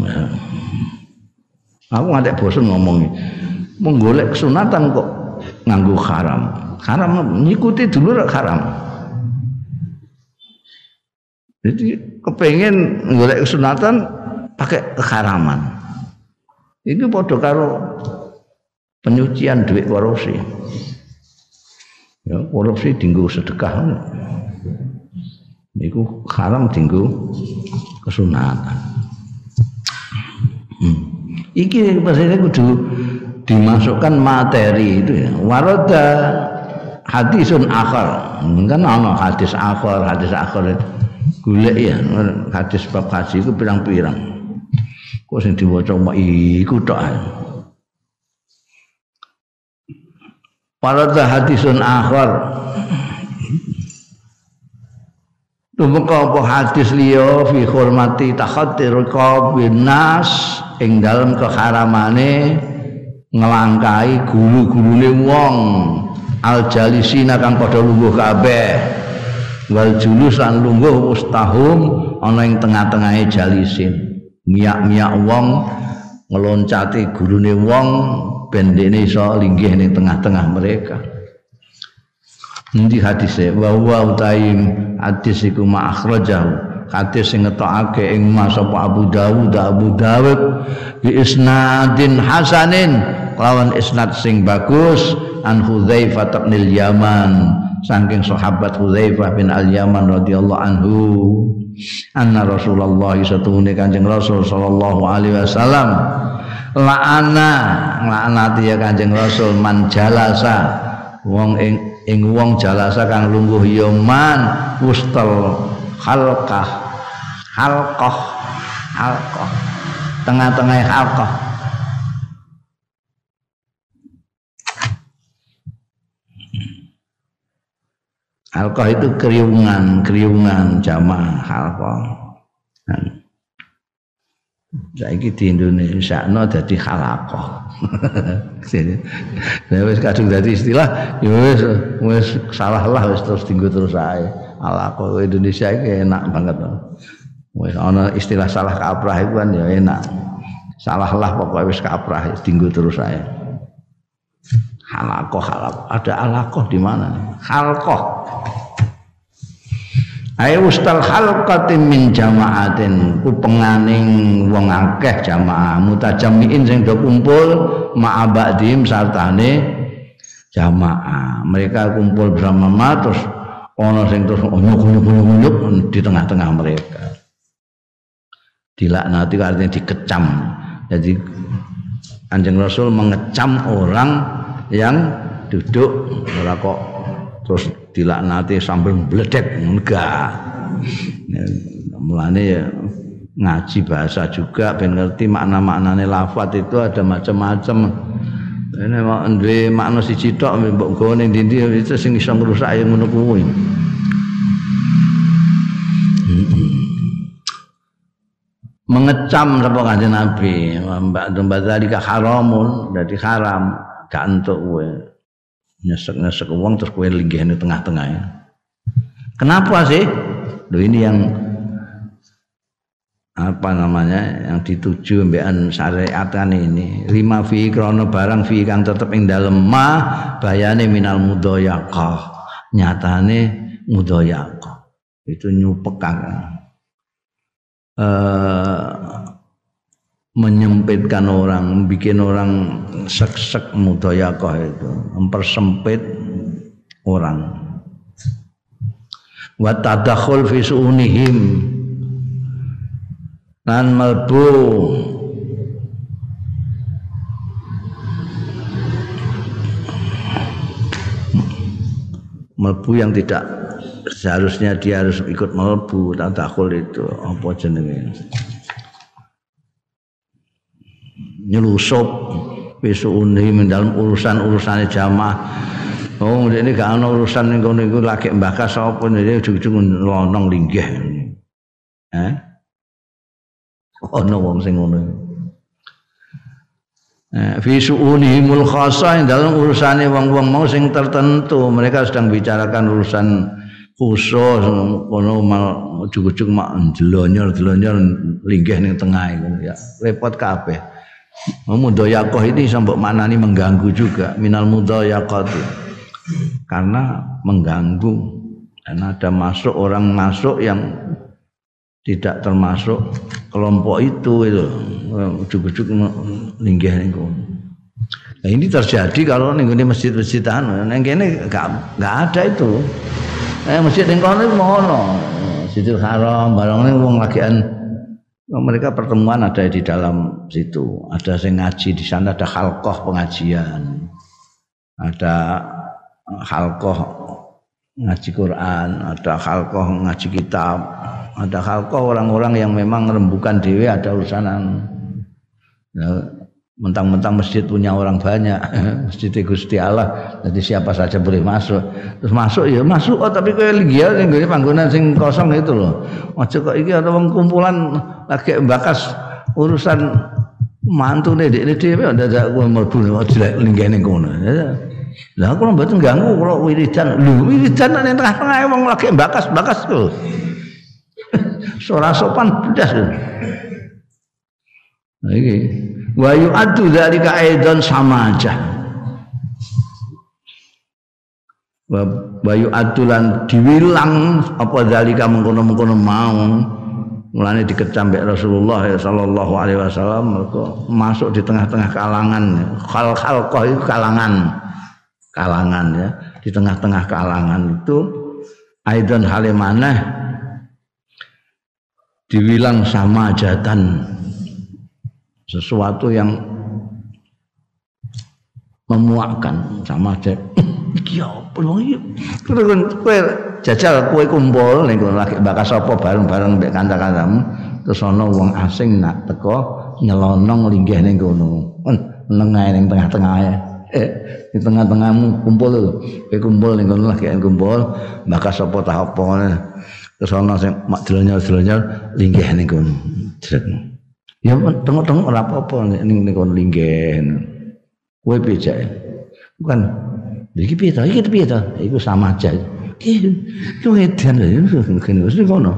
Aku ngantek bosen ngomongi. Menggolek kesunatan kok nganggo haram. Haram nyikuti dulu haram. Jadi kepengen golek kesunatan pakai keharaman. Itu padha karo penyucian duit korupsi. Ya, korupsi dienggo sedekah. Niku haram dienggo kesunatan. Hmm. Iki maksudnya kudu dimasukkan materi itu ya. Warada hadisun akhar. Kan ana hadis akhar, hadis akhar. Golek ya hadis bab haji itu pirang-pirang. Kok sing diwaca mak iku tok. Warada hadisun akhar. Tumeka apa hadis liya fi hormati takhattir qabin nas ing dalem keharamane ngelangkai gulu-gulune wong al jalisina kang padha lungguh kabeh wal julus lan lungguh ustahum ana ing tengah-tengahe jalisin miyak-miyak wong ngeloncati gulune wong ben dene iso linggih ning tengah-tengah mereka. Endi hadise wa wa utaim hadis iku ma akhrajahu hadis sing ngetokake ing Mas Abu Dawud Abu Dawud bi isnadin hasanin lawan isnad sing bagus an Hudzaifah bin al-Yaman saking sahabat Hudzaifah bin al-Yaman radhiyallahu anhu anna Rasulullah satune Kanjeng Rasul sallallahu alaihi wasallam la'ana laknati ya Kanjeng Rasul man jalasa wong ing ing wong jalasa kang lungguh ya man wustal halqah halqah halqah tengah-tengah halqah halqah itu kriungan kriungan jamaah halqah. Saiki di Indonesia no dadi halaqah. Nek wis kadung dadi istilah ya wis wis salah lah wis terus dinggo terus ae. Halaqah Indonesia iki enak banget. Wis ana istilah salah kaprah iku kan ya enak. Salah lah pokoke wis kaprah dinggo terus ae. Halaqah halaqah ada halaqah di mana? Halqah. Ai ustal halqatin min jamaatin ku penganing wong akeh jamaah mutajammiin sing do kumpul ma'abadim sartane jamaah mereka kumpul bersama terus ana sing terus nyuk-nyuk di tengah-tengah mereka dilaknati artinya dikecam. Jadi Kanjeng Rasul mengecam orang yang duduk ora kok terus dilaknati sambil bledek enggak. Mulane ya ngaji bahasa juga ben ngerti makna-maknane lafaz itu ada macam-macam. Ini mau duwe makna siji tok mbok nggo ning ndi itu sing iso ngrusak ya ngono kuwi. Mengecam sapa Kanjeng Nabi, mbak dzalika haramun, dadi haram, gak entuk kowe. Nyesek-nyesek uang terus kowe linggih di tengah-tengah ya. Kenapa sih? Loh ini yang apa namanya yang dituju mbekan syariatan ini lima fi krana barang fi kang tetep ing dalem ma bayane minal mudhayaqah nyatane mudhayaqah itu nyupek kan eh, menyempitkan orang bikin orang sek-sek mudhayaqah itu mempersempit orang wa tadakhul fi su'unihim lan melbu melbu yang tidak seharusnya dia harus ikut melbu tadakhul itu apa jenenge nyelusup wisuune dalam urusan-urusane jamaah. Oh ini gak ana urusan ning kono iku lagi mbakas apa iki ujug-ujug lonong linggih. Eh? Ana wong sing ngono. Eh fi su'unihimul khassah dalam urusane wong-wong mau sing tertentu, mereka sedang bicarakan urusan khusus kono mal ujug-ujug mak delonyor-delonyor linggih ning tengah ngono ya. Repot kabeh. Mudhayaqah ini sampai maknani mengganggu juga minal mudhayaqati karena mengganggu dan ada masuk orang masuk yang tidak termasuk kelompok itu itu ujug-ujug linggih niku. Nah ini terjadi kalau ning masjid-masjid anu nang kene enggak enggak ada itu. Eh masjid ning kono iku ono. Masjidil Haram barang wong lagian mereka pertemuan ada di dalam situ. Ada yang ngaji di sana, ada halqah pengajian. Ada halqah ngaji Quran, ada halqah ngaji kitab, ada halqah orang-orang yang memang rembukan dewe ada urusanan. Ya, mentang-mentang masjid punya orang banyak, masjid Gusti Allah, jadi siapa saja boleh masuk. Terus masuk ya masuk, oh tapi kowe liya ning gone panggonan sing kosong itu loh. Aja kok iki ana wong kumpulan lagi bakas urusan mantune dekne dhewe ndak kowe mlebu jelek linggih ning kono. Lah kula mboten ganggu kula wiridan. Lho wiridan ning tengah-tengah wong lagi bakas-bakas lho. Ora sopan blas. Nah iki wa yu'addu dzalika aidan samaja. Wa wa yu'addu lan diwilang apa dzalika mengkono-mengkono mau. Mulane dikecam mbek Rasulullah sallallahu alaihi wasallam mergo masuk di tengah-tengah kalangan. Khal-khalqah itu kalangan. Kalangan ya, di tengah-tengah kalangan itu aidan hale maneh dibilang sama jatan sesuatu yang memuakkan sama aja. Iki apa wong iki? Kowe jajal kowe kumpul ning lagi bakas apa bareng-bareng mbek kanca-kancamu terus ana wong asing nak teko nyelonong linggih ning kono. Nengah ning tengah-tengah eh di tengah-tengahmu kumpul lho. Kowe kumpul ning kono lagi kumpul bakas apa ta apa terus ana sing mak delonyor-delonyor linggih ning kono. Ya tengok-tengok ora apa-apa ning ning kono linggih. Kowe becak. Bukan iki piye ta? Iki piye ta? Iku sama aja. Iki ku edan lho kene wis kono.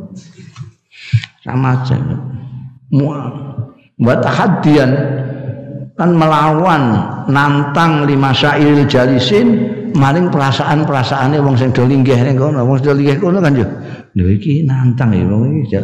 Sama aja. Muat buat tahaddian kan melawan nantang lima syairil jalisin maring perasaan-perasaane wong sing do linggih ning kono. Wong do linggih kono kan yo. Lho iki nantang ya wong iki.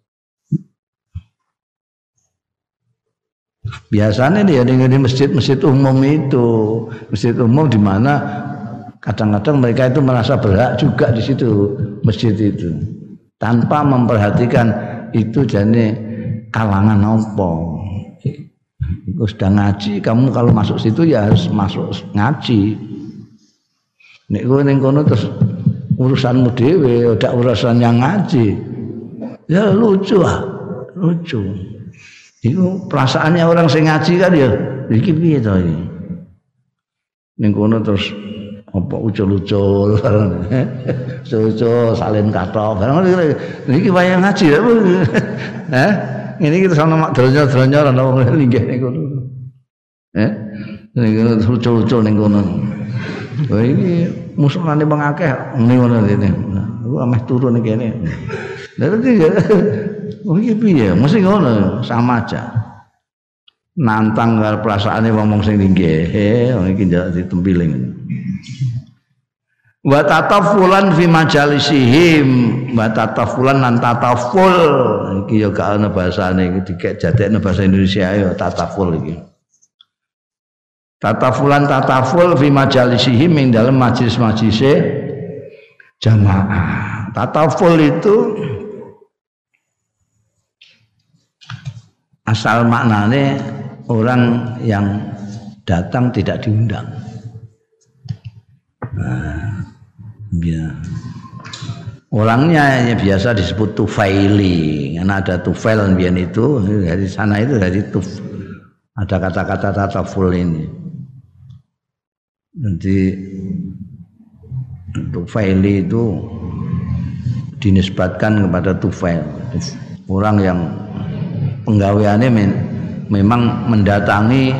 Biasanya dia di masjid-masjid umum itu, masjid umum di mana kadang-kadang mereka itu merasa berhak juga di situ masjid itu, tanpa memperhatikan itu jadi kalangan apa. Itu sudah ngaji, kamu kalau masuk situ ya harus masuk ngaji. Nek kowe ning kono terus urusanmu dhewe, udah urusan yang ngaji. Ya lucu ah, lucu. Itu perasaannya orang sing ngaji kan ya iki piye to iki ning kono terus apa ucul-ucul ucul salin kathok barang iki wayang ngaji ya eh ini kita sono mak dronyor-dronyor ana wong linggih ning kono eh ning kono ucul-ucul ning kono oh iki musulane wong akeh ning ngono rene aku ameh turu ning kene. Lha iki Oh iki piye? Mesti ngono, sama aja. Nantang karo perasaane wong sing tinggi. Oh iki njaluk ditempiling. Wa tatafulan fi majalisihim, wa tatafulan lan tataful. Iki ya gak ana bahasane iki dikek jadekne bahasa Indonesia ya tataful iki. Tatafulan tataful fi majalisihim ing dalam majelis-majelise jamaah. Tataful itu asal maknanya orang yang datang tidak diundang. Nah, ya. Orangnya ya biasa disebut tufaili, karena ada tufail biyen itu dari sana itu dari tuf. Ada kata-kata tataful ini. Jadi tufaili itu dinisbatkan kepada tufail, orang yang penggaweannya memang mendatangi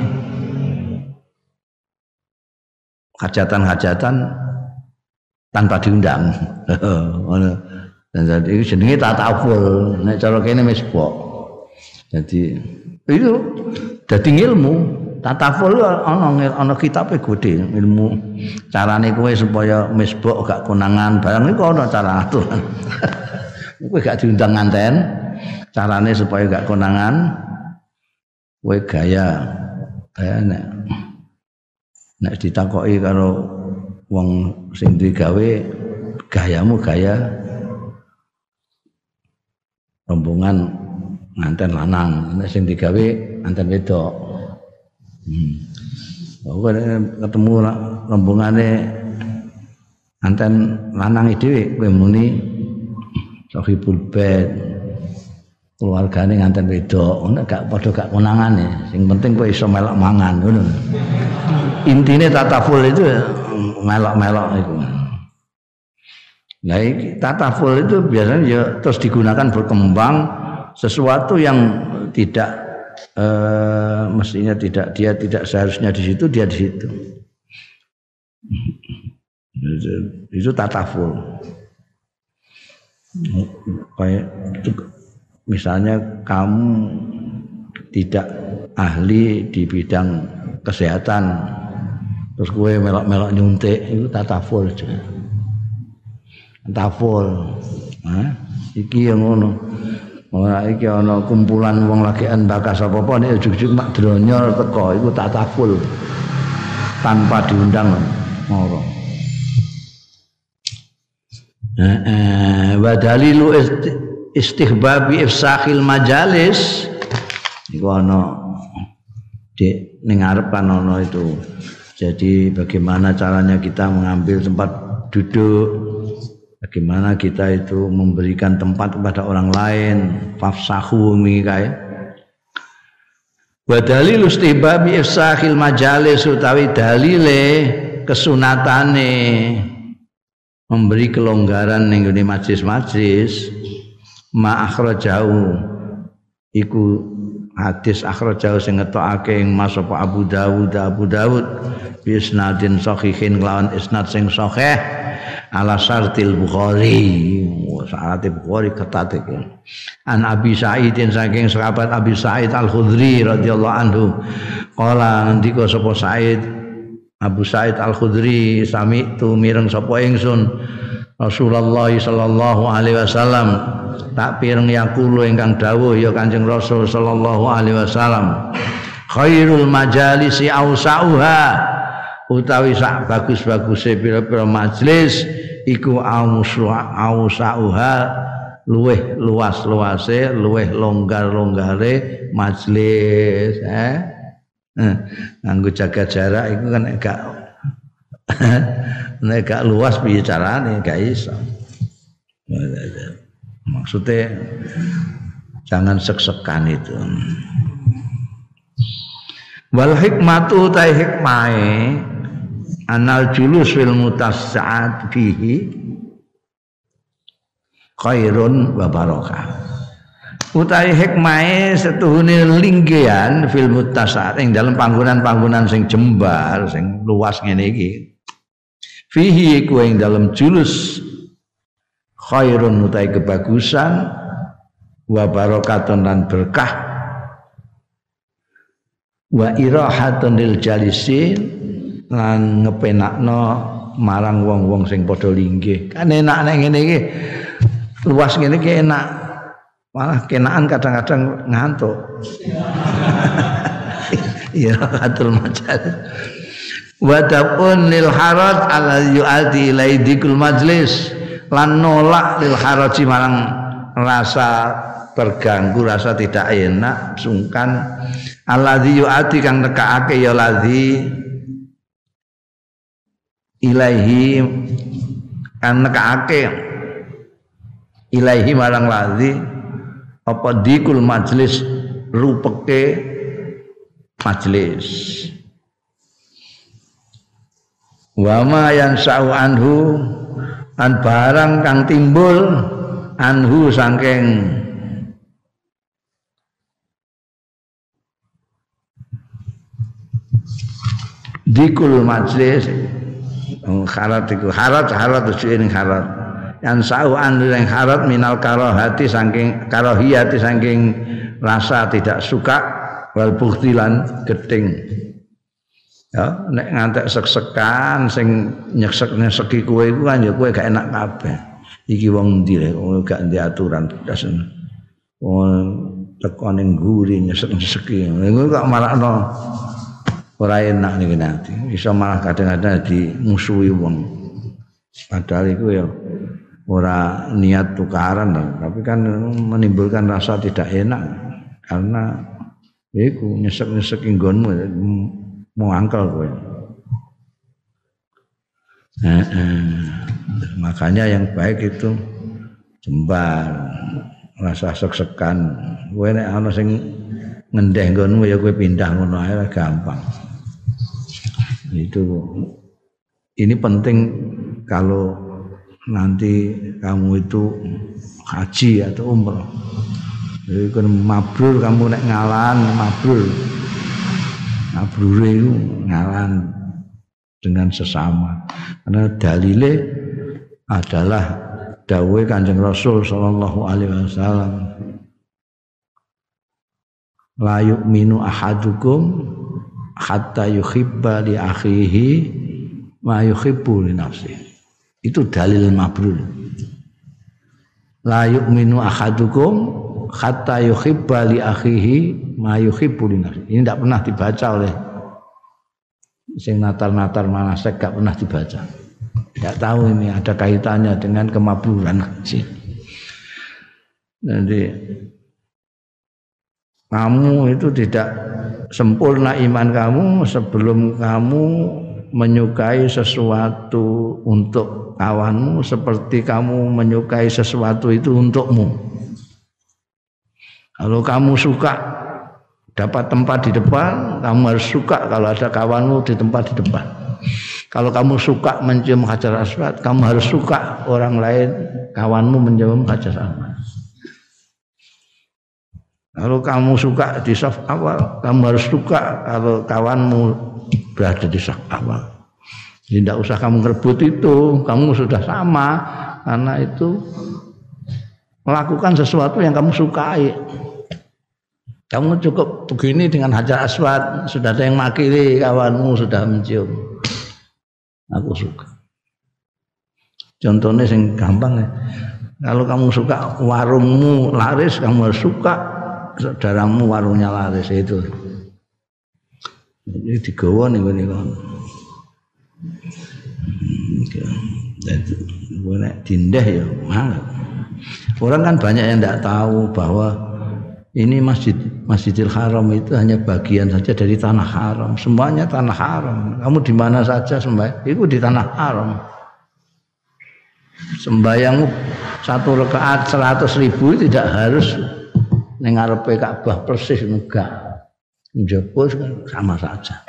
hajatan-hajatan tanpa diundang. Dan jadi itu jenenge tataful. Nek cara kene misbok. Jadi itu dadi ilmu. Tataful ana ana kitabe gede ilmu. Carane kowe supaya misbok gak konangan barang iku ana cara aturan. Kowe gak diundang nganten. Carane supaya gak konangan kowe gaya. Gaya nek nek ditakoki karo wong sing duwe gawe gayamu gaya rombongan nganten lanang, nek sing digawe nganten wedok. Hmm. Kok ketemu rombongane nganten lanang dhewe kowe muni sahibul bait. Keluargane nganten wedok, nek gak padha gak konangane, sing penting kowe iso melok mangan ngono. Intine tataful itu melok-melok itu. Nah, tataful itu biasanya ya terus digunakan berkembang sesuatu yang tidak eh, mestinya tidak dia tidak seharusnya di situ, dia di situ. Itu tataful. Kayak misalnya kamu tidak ahli di bidang kesehatan, terus gue melok-melok nyuntik, itu tataful juga. Tataful, nah, iki yang ngono. Ora iki ana kumpulan wong lakian bakas apa-apa nek ujug-ujug mak dronyol teko iku tataful tanpa diundang moro. Heeh, wa dalilu istihbabi ifsahil majalis iku ana di ning ngarep kan ana itu. Jadi bagaimana caranya kita mengambil tempat duduk, bagaimana kita itu memberikan tempat kepada orang lain, fafsahu mikae. Wa dalil istihbabi ifsahil majalis utawi dalile kesunatane memberi kelonggaran ning ngene majlis-majlis ma akhrajahu iku hadis akhrajahu sing ngetokake ing Mas apa Abu Dawud Abu Dawud bi isnadin sahihin lawan isnad sing sahih ala syartil Bukhari. Syarat Bukhari ketat iki. An Abi Sa'idin saking sahabat Abi Sa'id Al-Khudri radhiyallahu anhu. Qala ngendika sapa Sa'id Abu Sa'id Al-Khudri sami tu mireng sapa ingsun Rasulullah sallallahu alaihi wasallam tak pireng yaqulu ingkang dawuh ya Kanjeng Rasul sallallahu alaihi wasallam khairul majalisi ausauha utawi sak bagus-baguse pira-pira majelis iku ausauha luweh luas-luase luweh longgar-longgare majelis eh nganggo jaga jarak iku kan gak nek gak luas piye carane gak iso. Maksudnya jangan sek-sekan itu. Wal hikmatu ta hikmahe anal julus fil mutassa'at fihi khairun wa barakah. Utahe hikmahe setuhune linggihan fil mutassa'at ing dalam panggonan-panggonan sing jembar sing luas ngene iki. Fihi iku ing dalam julus khairun utai kebagusan wa barakatun lan berkah wa irahatun lil jalisin lan ngepenakno marang wong-wong sing padha linggih. Kan enak nek ngene iki. Luas ngene iki enak. Malah kenaan kadang-kadang ngantuk. Irahatul majalis. Wa da'un lil haraj ala yu'adi ilai dzikul majlis lan nolak lil haraji marang rasa terganggu, rasa tidak enak, sungkan alladzi yu'ati kang nekake ya ladzi ilaihi kang nekake ilaihi marang ladzi apa dikul majlis rupeke majlis wa ma yansa'u anhu an barang kang timbul anhu saking dikul majlis harat iku harat harat ning harat yang sa'u anhu yang harat minal karahati saking karahiyati saking rasa tidak suka wal bukhtilan gedeng. Ya, nek ngantek sek-sekan sing nyek-nyeki kowe iku kan ya kowe gak enak kabeh. Iki wong ndi lho, gak ndek aturan dasen. Wong teko ning nguri nyesek-nyeseki. Iku kok marakno ora enak niki nanti. Iso malah kadang-kadang dimusuhi wong. Padahal iku ya ora niat tukaran, tapi kan menimbulkan rasa tidak enak karena iku nyesek-nyeseki nggonmu. Mau angkel kowe. Eh, eh. Makanya yang baik itu jembar, rasa sek-sekan. Kowe nek ana sing ngendeh nggonmu ya kowe pindah ngono ae gampang. Itu ini penting kalau nanti kamu itu haji atau umroh. Jadi kan mabrur kamu nek ngalan mabrur. Abrure itu ngalan dengan sesama karena dalile adalah dawuh Kanjeng Rasul sallallahu alaihi wasallam la yu'minu ahadukum hatta yuhibba li akhihi ma yuhibbu li nafsihi. Itu dalil mabrur. La yu'minu ahadukum hatta yuhibba li akhihi ma yuhibbu li nafsihi. Ini tidak pernah dibaca oleh sing natar-natar manasek, gak pernah dibaca. Tidak tahu ini ada kaitannya dengan kemabruran sih. Jadi kamu itu tidak sempurna iman kamu sebelum kamu menyukai sesuatu untuk kawanmu seperti kamu menyukai sesuatu itu untukmu. Kalau kamu suka dapat tempat di depan, kamu harus suka kalau ada kawanmu di tempat di depan. Kalau kamu suka mencium Hajar Aswad, kamu harus suka orang lain kawanmu mencium Hajar Aswad. Kalau kamu suka di saf awal, kamu harus suka kalau kawanmu berada di saf awal. Jadi tidak usah kamu ngerebut itu, kamu sudah sama karena itu melakukan sesuatu yang kamu sukai. Kamu cukup begini dengan Hajar Aswad, sudah ada yang makili kawanmu sudah mencium. Aku suka. Contohnya yang gampang ya. Kalau kamu suka warungmu laris, kamu harus suka saudaramu warungnya laris itu. Jadi digawa nih gini kan. Jadi gue nek dindah ya mana. Orang kan banyak yang tidak tahu bahwa ini masjid Masjidil Haram itu hanya bagian saja dari tanah haram. Semuanya tanah haram. Kamu di mana saja sembahyang, itu di tanah haram. Sembahyangmu satu rakaat seratus ribu tidak harus ngarepe Ka'bah persis, enggak. Njebus kan sama saja.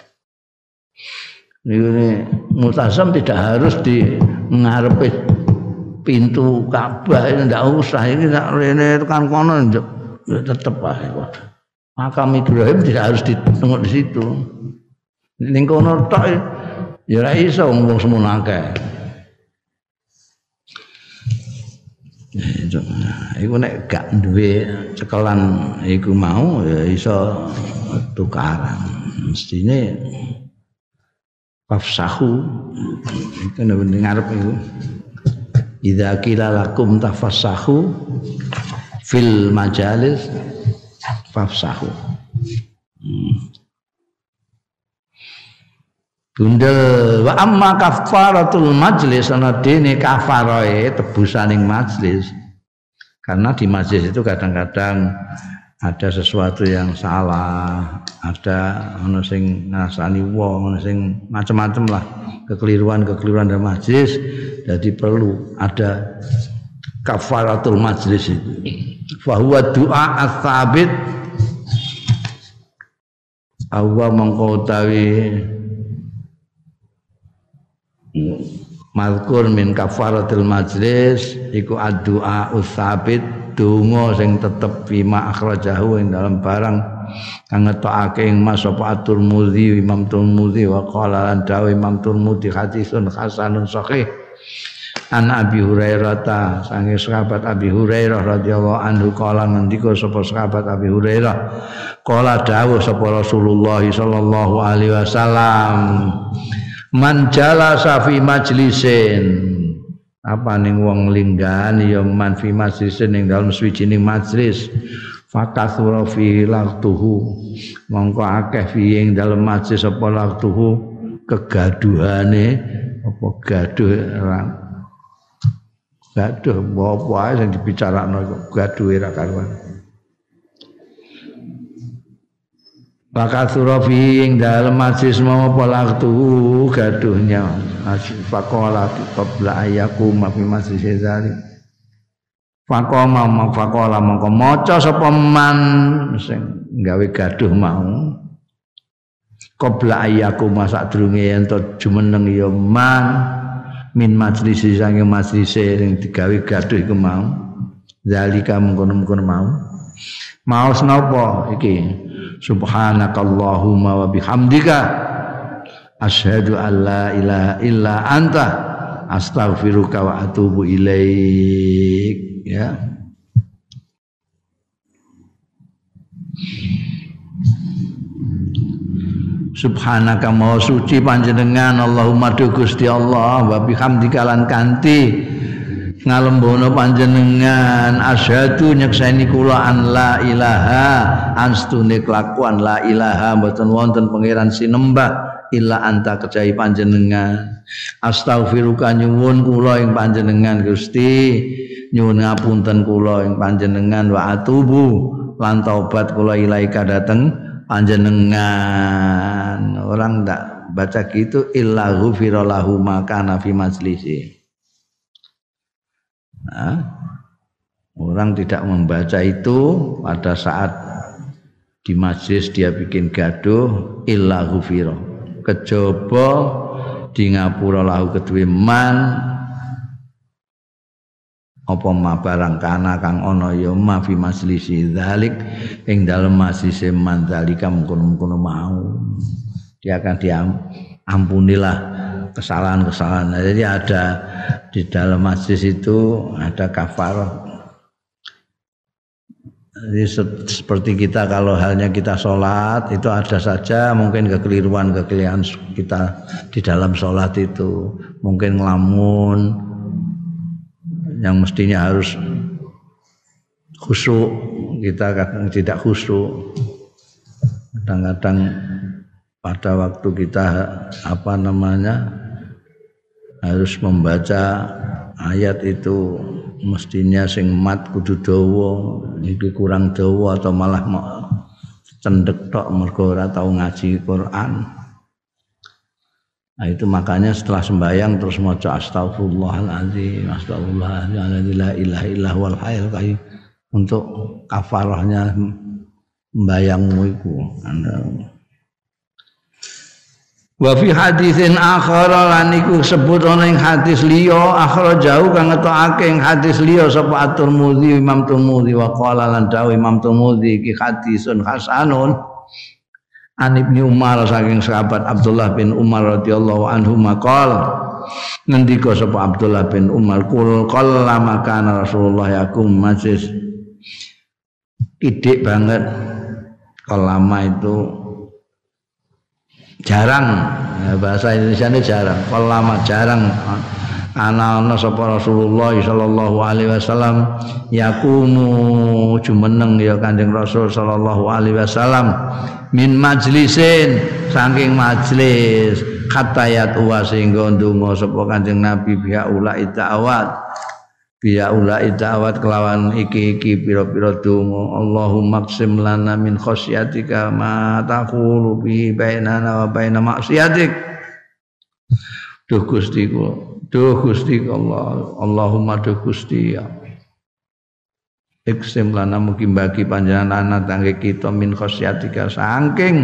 Ini multazam tidak harus di ngarepe pintu Ka'bah, ini tidak usah. Ini rene tekan kono tetap ae. Makam Ibrahim tidak harus ditengok di situ. Ning kono tok ya ora iso wong semono akeh. Iku nek gak duwe cekelan iku mau ya iso tukaran. Mestine fafsahu itu nek ngarep iku. Idza qila lakum tafassahu fil majalis fafsahu. Bundel wa amma kafaratul majlis ana dene kafarae tebusaning majlis. Karena di majlis itu kadang-kadang ada sesuatu yang salah, ada ono sing ngrasani wong, ono sing macam-macam lah, kekeliruan-kekeliruan dalam majlis, jadi perlu ada kafaratul majlis itu. Fa huwa du'a ats-tsabit awa mangko utawi mazkur min kafaratil majlis iku addu'a usabit donga sing tetep bima akhrajahu ing dalam barang kang ngetokake ing Mas apa At-Tirmidzi Imam Tirmidzi wa qala lan dawu Imam Tirmidzi hadisun hasanun sahih an Abi Hurairah ta sange sahabat Abi Hurairah radhiyallahu anhu qala ngendika sapa sahabat Abi Hurairah qala dawuh sapa Rasulullah sallallahu alaihi wasallam man jalasa fi majlisin apa ning wong linggahan ya man fi majlisin ning dalem swijining majlis fakatsura fi laqtuhu mongko akeh fi ing dalem majlis apa laqtuhu kegaduhane apa gaduh gaduh apa ae sing dibicarakno gaduhe ra karuan. Bakal surafi ing dalem majlis mau polaktu gaduhnya asy faqala qabla ayakum fi majlis zalik faqama mafaqala mongko maca sapa man sing gawe gaduh mau qabla ayakum sak durunge ento jumeneng ya man min majlis sange majlis sing digawe gaduh iku mau zalika mengkono-mengkono mau maos napa iki subhanakallahumma wa bihamdika asyhadu an la ilaha illa anta astaghfiruka wa atubu ilaik ya. Subhanaka maha suci panjenengan Allahumma du Gusti Allah wa bihamdika lan kanthi ngalembono panjenengan asyhadu nyekseni kula an la ilaha anstune kelakuan la ilaha mboten wonten pangeran sinembah illa anta kejawi panjenengan astaghfiruka nyuwun kula ing panjenengan Gusti nyuwun ngapunten kula ing panjenengan wa atubu lan taubat kula ilaika dateng panjenengan. Orang ndak baca gitu illa ghufira lahu ma kana fi majlisi. Nah, orang tidak membaca itu pada saat di majlis dia bikin gaduh illa ghufira kejaba di ngapura lahu kedue man apa ma barang kana kang ana ya ma fi majlisi zalik ing dalem majlis man zalika mungkon-mungkon mau dia akan diampunilah kesalahan-kesalahan. Jadi ada di dalam majlis itu ada kafarah. Jadi seperti kita kalau halnya kita sholat itu ada saja mungkin kekeliruan-kekeliruan kita di dalam sholat itu mungkin ngelamun yang mestinya harus khusyuk kita kadang tidak khusyuk. Kadang-kadang pada waktu kita apa namanya harus membaca ayat itu mestinya sing mat kudu dawa iki kurang dawa atau malah cendek tok mergo ora tau ngaji Quran. Nah itu makanya setelah sembahyang terus maca astagfirullahaladzim astagfirullahaladzim la ilaha illallah wal hayyul qayyum untuk kafarahnya mbayangmu iku. Wa fi hadisin akhar lan iku sebut ana ing hadis liya akhra jauh kang ngetokake ing hadis liya sapa At-Tirmidzi Imam Tirmidzi wa qala lan dawu Imam Tirmidzi iki hadisun hasanun an Ibnu Umar saking sahabat Abdullah bin Umar radhiyallahu anhu maqal ngendika sapa Abdullah bin Umar kul qallama kana Rasulullah yakum majlis kidik banget kalama itu jarang ya, bahasa Indonesia ini jarang kalama jarang ana-ana sapa Rasulullah sallallahu alaihi wasallam yakumu jumeneng ya Kanjeng Rasul sallallahu alaihi wasallam min majlisin saking majlis katayat wa sehingga ndonga sapa Kanjeng Nabi biya ula idawat biya ula idawat kelawan iki-iki pira-pira donga Allahumma qsim lana min khosyatika ma taqulu bi bainana wa baina maksiatik duh Gusti kula duh Gusti Allah Allahumma duh Gusti ya iksim lana mugi bagi panjenengan ana tangge kita min khosyatika saking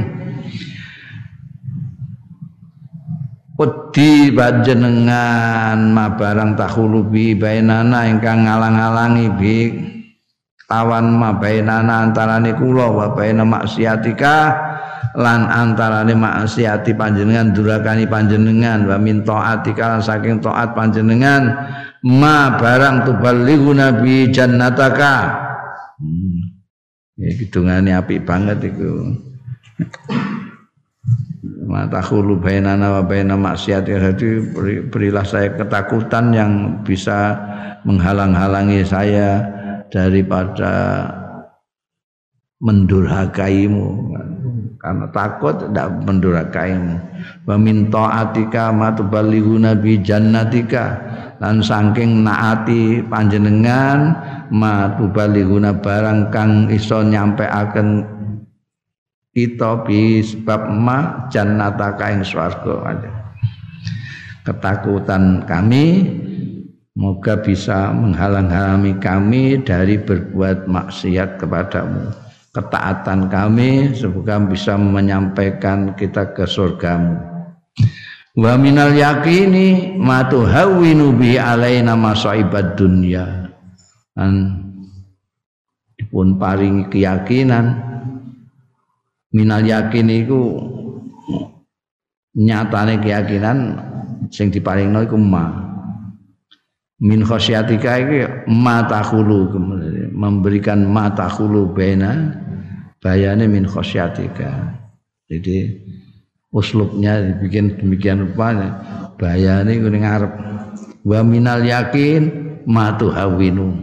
wedi panjenengan ma barang takhulu bi bainana ingkang ngalang-alangi bi lawan ma bainana antarane kula wa baina maksiatika lan antarane maksiati panjenengan durakani panjenengan wa min taatika lan saking taat panjenengan ma barang tuballighu nabi jannataka hmm. ya kidungane apik banget iku ma takhulu bainana wa baina maksiati jadi berilah saya ketakutan yang bisa menghalang-halangi saya daripada mendurhakaimu karena takut tidak mendurhakaimu wa min taatika ma tuballighuna bi jannatika lan saking naati panjenengan ma tuballighuna barang kang iso nyampeaken kita bi sebab ma jannataka ing swarga ketakutan kami moga bisa menghalang-halangi kami dari berbuat maksiat kepadamu ketaatan kami semoga bisa menyampaikan kita ke surgamu wa minal yakini ma tuhawwinu bi alaina masaibad dunya dan dipun paringi keyakinan minal yakin iku nyatane keyakinan sing diparingno iku ma min khosyatika iki ma takhulu memberikan ma takhulu baina bayane min khosyatika jadi uslubnya dibikin demikian rupanya bayane ku ning ngarep wa minal yakin ma tuhawinu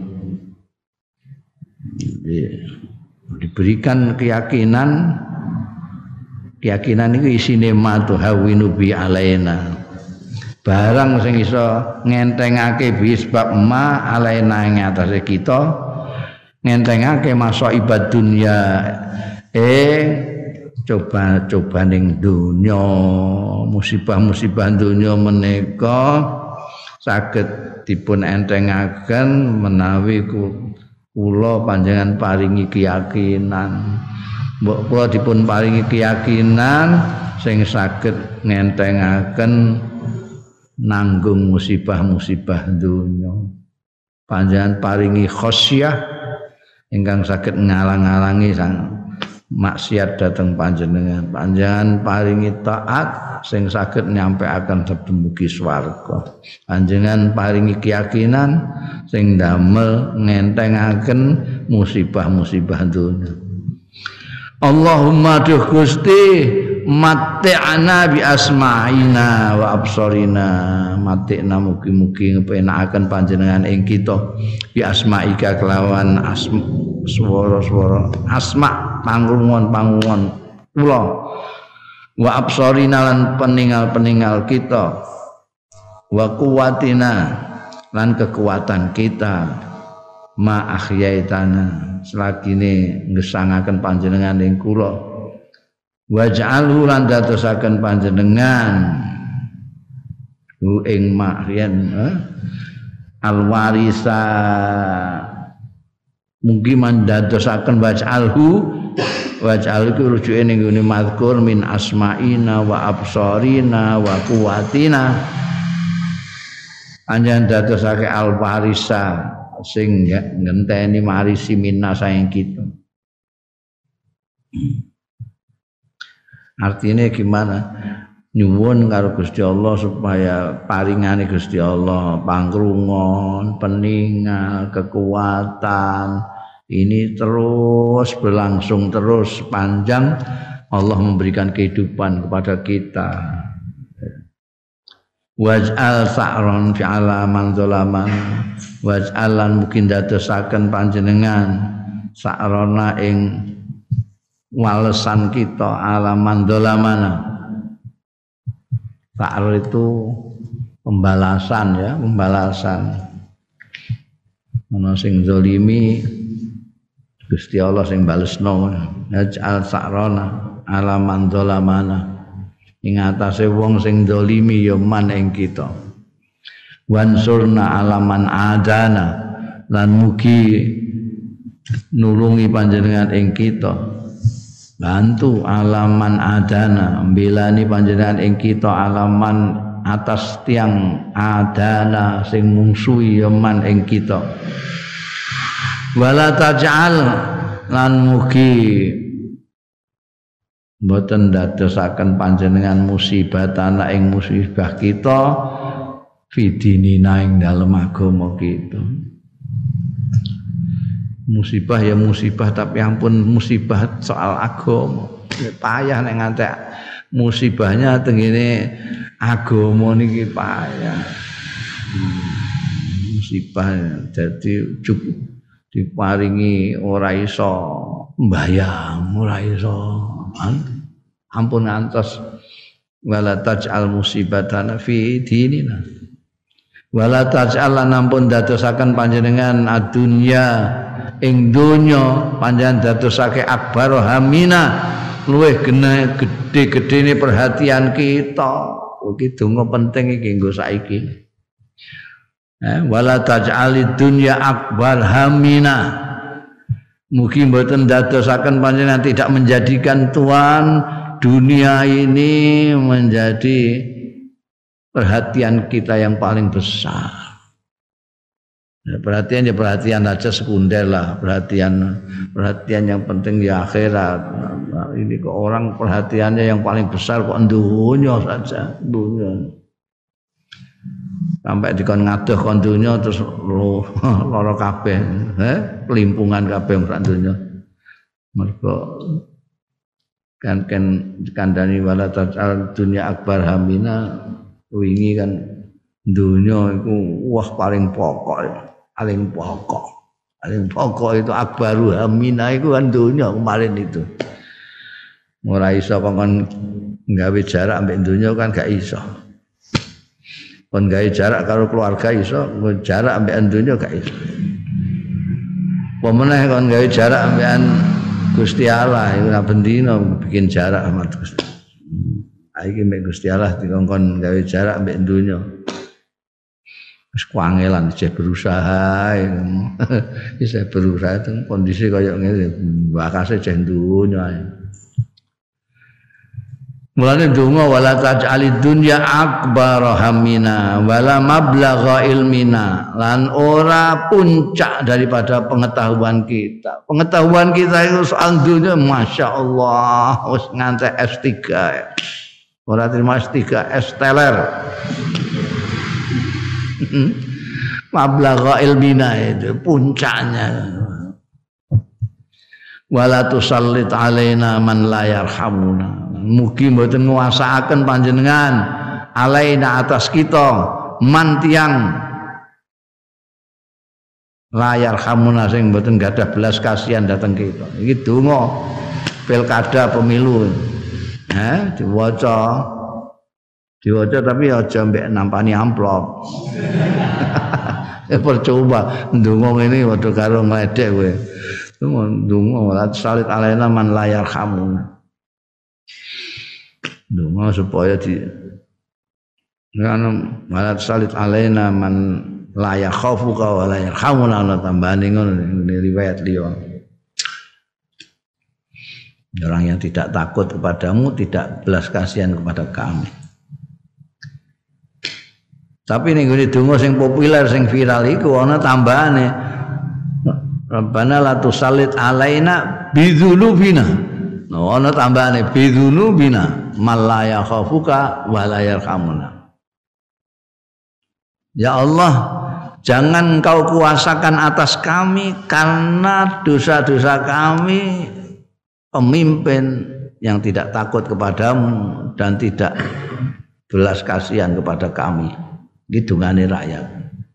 diberikan keyakinan keyakinan itu isine ma tuhawinu bi alaina barang sing iso ngentengake bi sebab ma alaina ing atase kita ngentengake masaibad dunya eh coba-coba ning donya musibah-musibah donya menika saged dipun entengaken menawi kula panjenengan paringi keyakinan mbok kula dipun paringi keyakinan sing saged ngentengaken nanggung musibah-musibah donya panjenengan paringi khosyah ingkang saged ngalang-alangi sang maksiat dateng panjenengan panjenengan paringi taat sing saged nyampeaken dumugi swarga panjenengan paringi keyakinan sing damel ngentengaken musibah-musibah donya Allahumma duh Gusti matti'ana bi asma'ina wa absarina matti'na mugi-mugi ngepenakaken panjenengan ing kita bi asma'ika kelawan asma swara-swara asma pangrungon-pangrungon kula wa absarina lan peninggal-peninggal kita wa kuwatina lan kekuatan kita ma akhyaitana selagine ngesangaken panjenengan ing kula waj'alhu lan dadosaken panjenengan hu ing mahrian eh? alwarisa mugi mandadosaken waj'alhu waj'al iku rujuke ning ngene mazkur min asma'ina wa absarina wa quwatina panjenengan dadosake alwarisa sing ngenteni marisi minna saing kita artinya gimana nyuwun karo Gusti Allah supaya paringane Gusti Allah pangkrungon, peningal, kekuatan ini terus berlangsung terus panjang, Allah memberikan kehidupan kepada kita. Waj'al sa'ron fi'ala man zalaman, waj'alan mungkin dadosaken panjenengan sa'rona ing walesan kita alaman zalamana. Sa'ar itu pembalasan ya, pembalasan. Ana sing zalimi Gusti Allah sing balesno. Naj'al sa'rona alaman zalamana. Ing atase wong sing zalimi ya man ing kita. Wansurna alaman adana lan mugi nulungi panjenengan ing kita. Bantu alaman adana mbelani panjenengan ing kita alaman atas tiang adana sing mungsuhi man ing kita. Wala taj'al lan mugi mboten dadosaken panjenengan musibatan ing musibah kita fidinina ing dalem agama kita. Musibah ya musibah tapi ampun musibah soal agama payah nek ngantek musibahnya tengene agama niki payah. Musibah jadi cukup diparingi ora iso mbayang, ora iso ampun ngantos wala taj'al musibatana fi dinina wala taj'al ampun dadosaken panjenengan adunya ing donya panjenengan dadosake akbar hamina luwih gedhe-gedhene perhatian kita. Iki donga penting iki nggo saiki. Eh wala taj'alid dunya akbar hamina. Mugi mboten dadosaken panjenengan tidak menjadikan tuan dunia ini menjadi perhatian kita yang paling besar. Ya, perhatian ya perhatian aja sekunder lah, perhatian perhatian yang penting di akhirat. Nah, ini kok orang perhatiannya yang paling besar kok dunya saja, dunya. Sampai dikon ngadoh kon dunya terus lara kabeh, eh kelimpungan kabeh sak dunya. Mergo kan kan kandhani wala tajal dunya akbar hamina wingi kan dunya iku wah paling pokok. Paling pokok, paling pokok itu akbaru hamina itu kan dunia kemarin itu. Ora iso kon nggawe jarak ambek dunia kan gak iso. Kon gawe jarak karo keluarga iso, jarak ambek dunia gak iso. Pemeneh kon gawe jarak ambek Gusti Allah iku nek bendina bikin jarak sama Gusti. Iki mbek Gusti Allah dikongkon gawe jarak ambek dunia. Wis kuangelan saya berusaha saya berusaha itu kondisi kayak ngene bakase cek dunya mulane donga wala taj'alid dunya akbar hamina wala mablagha ilmina lan ora puncak daripada pengetahuan kita. Pengetahuan kita itu soal dunya masyaallah wis ngantek S tiga ora terima S tiga S teler. Mablagha ilmina itu puncaknya. Wala tusallit alaina man la yarhamuna. Mugi mboten nguasaaken panjenengan alaina atas kita man tiang la yarhamuna sing mboten gadah belas kasihan dateng kita. Iki donga pilkada pemilu. Eh diwaca diwaca tapi aja mbek nampani amplop. Ya percoba ndonga ngene padha karo ngledek kowe. Ndonga ora salit alaina man layar kamu. Ndonga supaya di ngono malah salit alaina man la yakhafuka wa la yarhamuna ana tambahane ngono ini riwayat liya. Orang yang tidak takut kepadamu tidak belas kasihan kepada kami. Tapi ning ngene donga sing populer sing viral iku ana tambahane. Rabbana la tusallit alaina bidzulubina. No, ana tambahane bidzunubina malaya khafuka walayar kamuna. Ya Allah, jangan Engkau kuasakan atas kami karena dosa-dosa kami, pemimpin yang tidak takut kepadamu dan tidak belas kasihan kepada kami. Gitu ngane rakyat.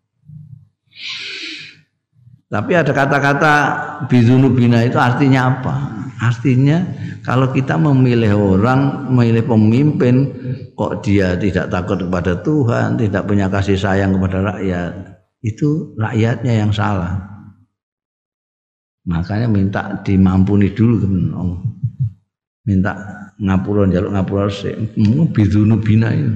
Tapi ada kata-kata bidzunubina itu artinya apa? Artinya kalau kita memilih orang, memilih pemimpin kok dia tidak takut kepada Tuhan, tidak punya kasih sayang kepada rakyat, itu rakyatnya yang salah. Makanya minta dimampuni dulu Allah. Minta ngapura, njaluk ngapura sik. Bidzunubina itu.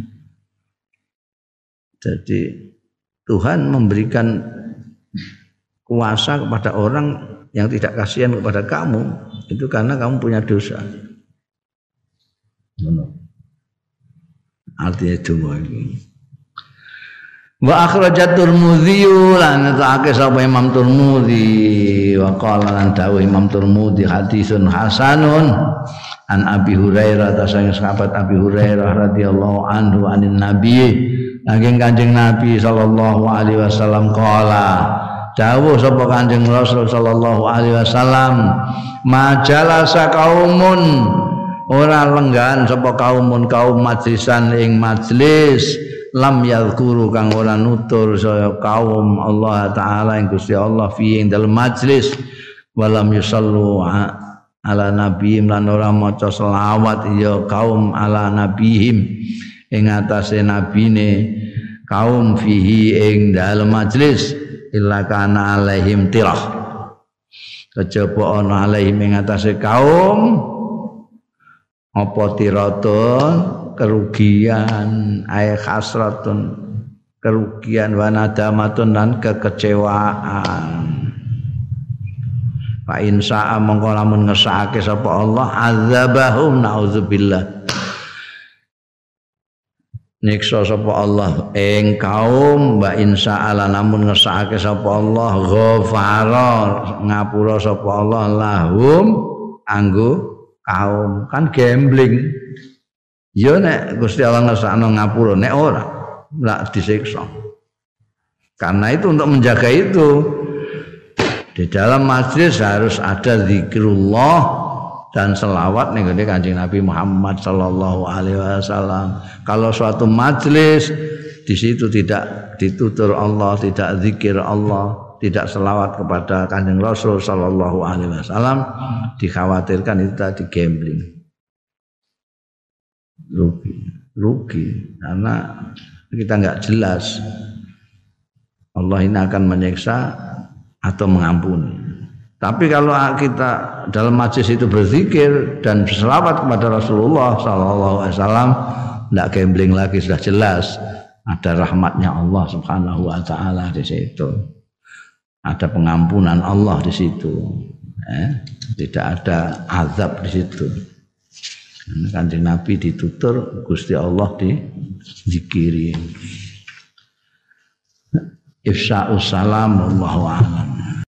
Jadi Tuhan memberikan kuasa kepada orang yang tidak kasihan kepada kamu itu karena kamu punya dosa. Artinya cuma ini. Wa akhrajat Tirmidzi lan ta'ake sapa Imam Tirmidzi wa qala lan dawuh Imam Tirmidzi hadisun hasanun an Abi Hurairah tasang sahabat Abi Hurairah radhiyallahu anhu anin Nabi saking Kanjeng Nabi sallallahu alaihi wasallam qala dawuh sapa Kanjeng Rasul sallallahu alaihi wasallam majalasa kaumun ora lenggan sapa kaumun kaum majlisan ing majlis lam yadhkuru kang ora nutur saya kaum Allah taala ing Gusti Allah fi ing dalem majlis walam yusallu ala nabiyim lan ora maca selawat ya kaum ala nabihim ing atase nabine kaum fihi ing dalem majlis illa kana alaihim tirah kejaba ana alaihim ing atase kaum apa tiratun kerugian ay khasratun kerugian wa nadamatun dan kekecewaan fa insa'a mongko lamun ngesake sapa Allah azabahum naudzubillah nyiksa sapa Allah ing kaum wa insa'ala namun ngesake sapa Allah ghafara ngapura sapa Allah lahum anggo kaum kan gambling ya nek Gusti Allah ngesakno ngapura nek ora lak disiksa karena itu untuk menjaga itu di dalam majlis harus ada zikrullah dan selawat nih gede Kanjeng Nabi Muhammad sallallahu alaihi wasallam. Kalau suatu majlis di situ tidak ditutur Allah, tidak zikir Allah, tidak selawat kepada Kanjeng Rasul sallallahu alaihi wasallam, dikhawatirkan itu tadi gambling. Rugi, rugi karena kita enggak jelas Allah ini akan menyiksa atau mengampuni. Tapi kalau kita dalam majlis itu berzikir dan berselawat kepada Rasulullah sallallahu alaihi wasallam, tidak gambling lagi, sudah jelas ada rahmatnya Allah Subhanahu wa taala di situ. Ada pengampunan Allah di situ. Eh, tidak ada azab di situ. Kanjeng Nabi ditutur, Gusti Allah dizikiri. Ifsa'us salam wallahu a'lam.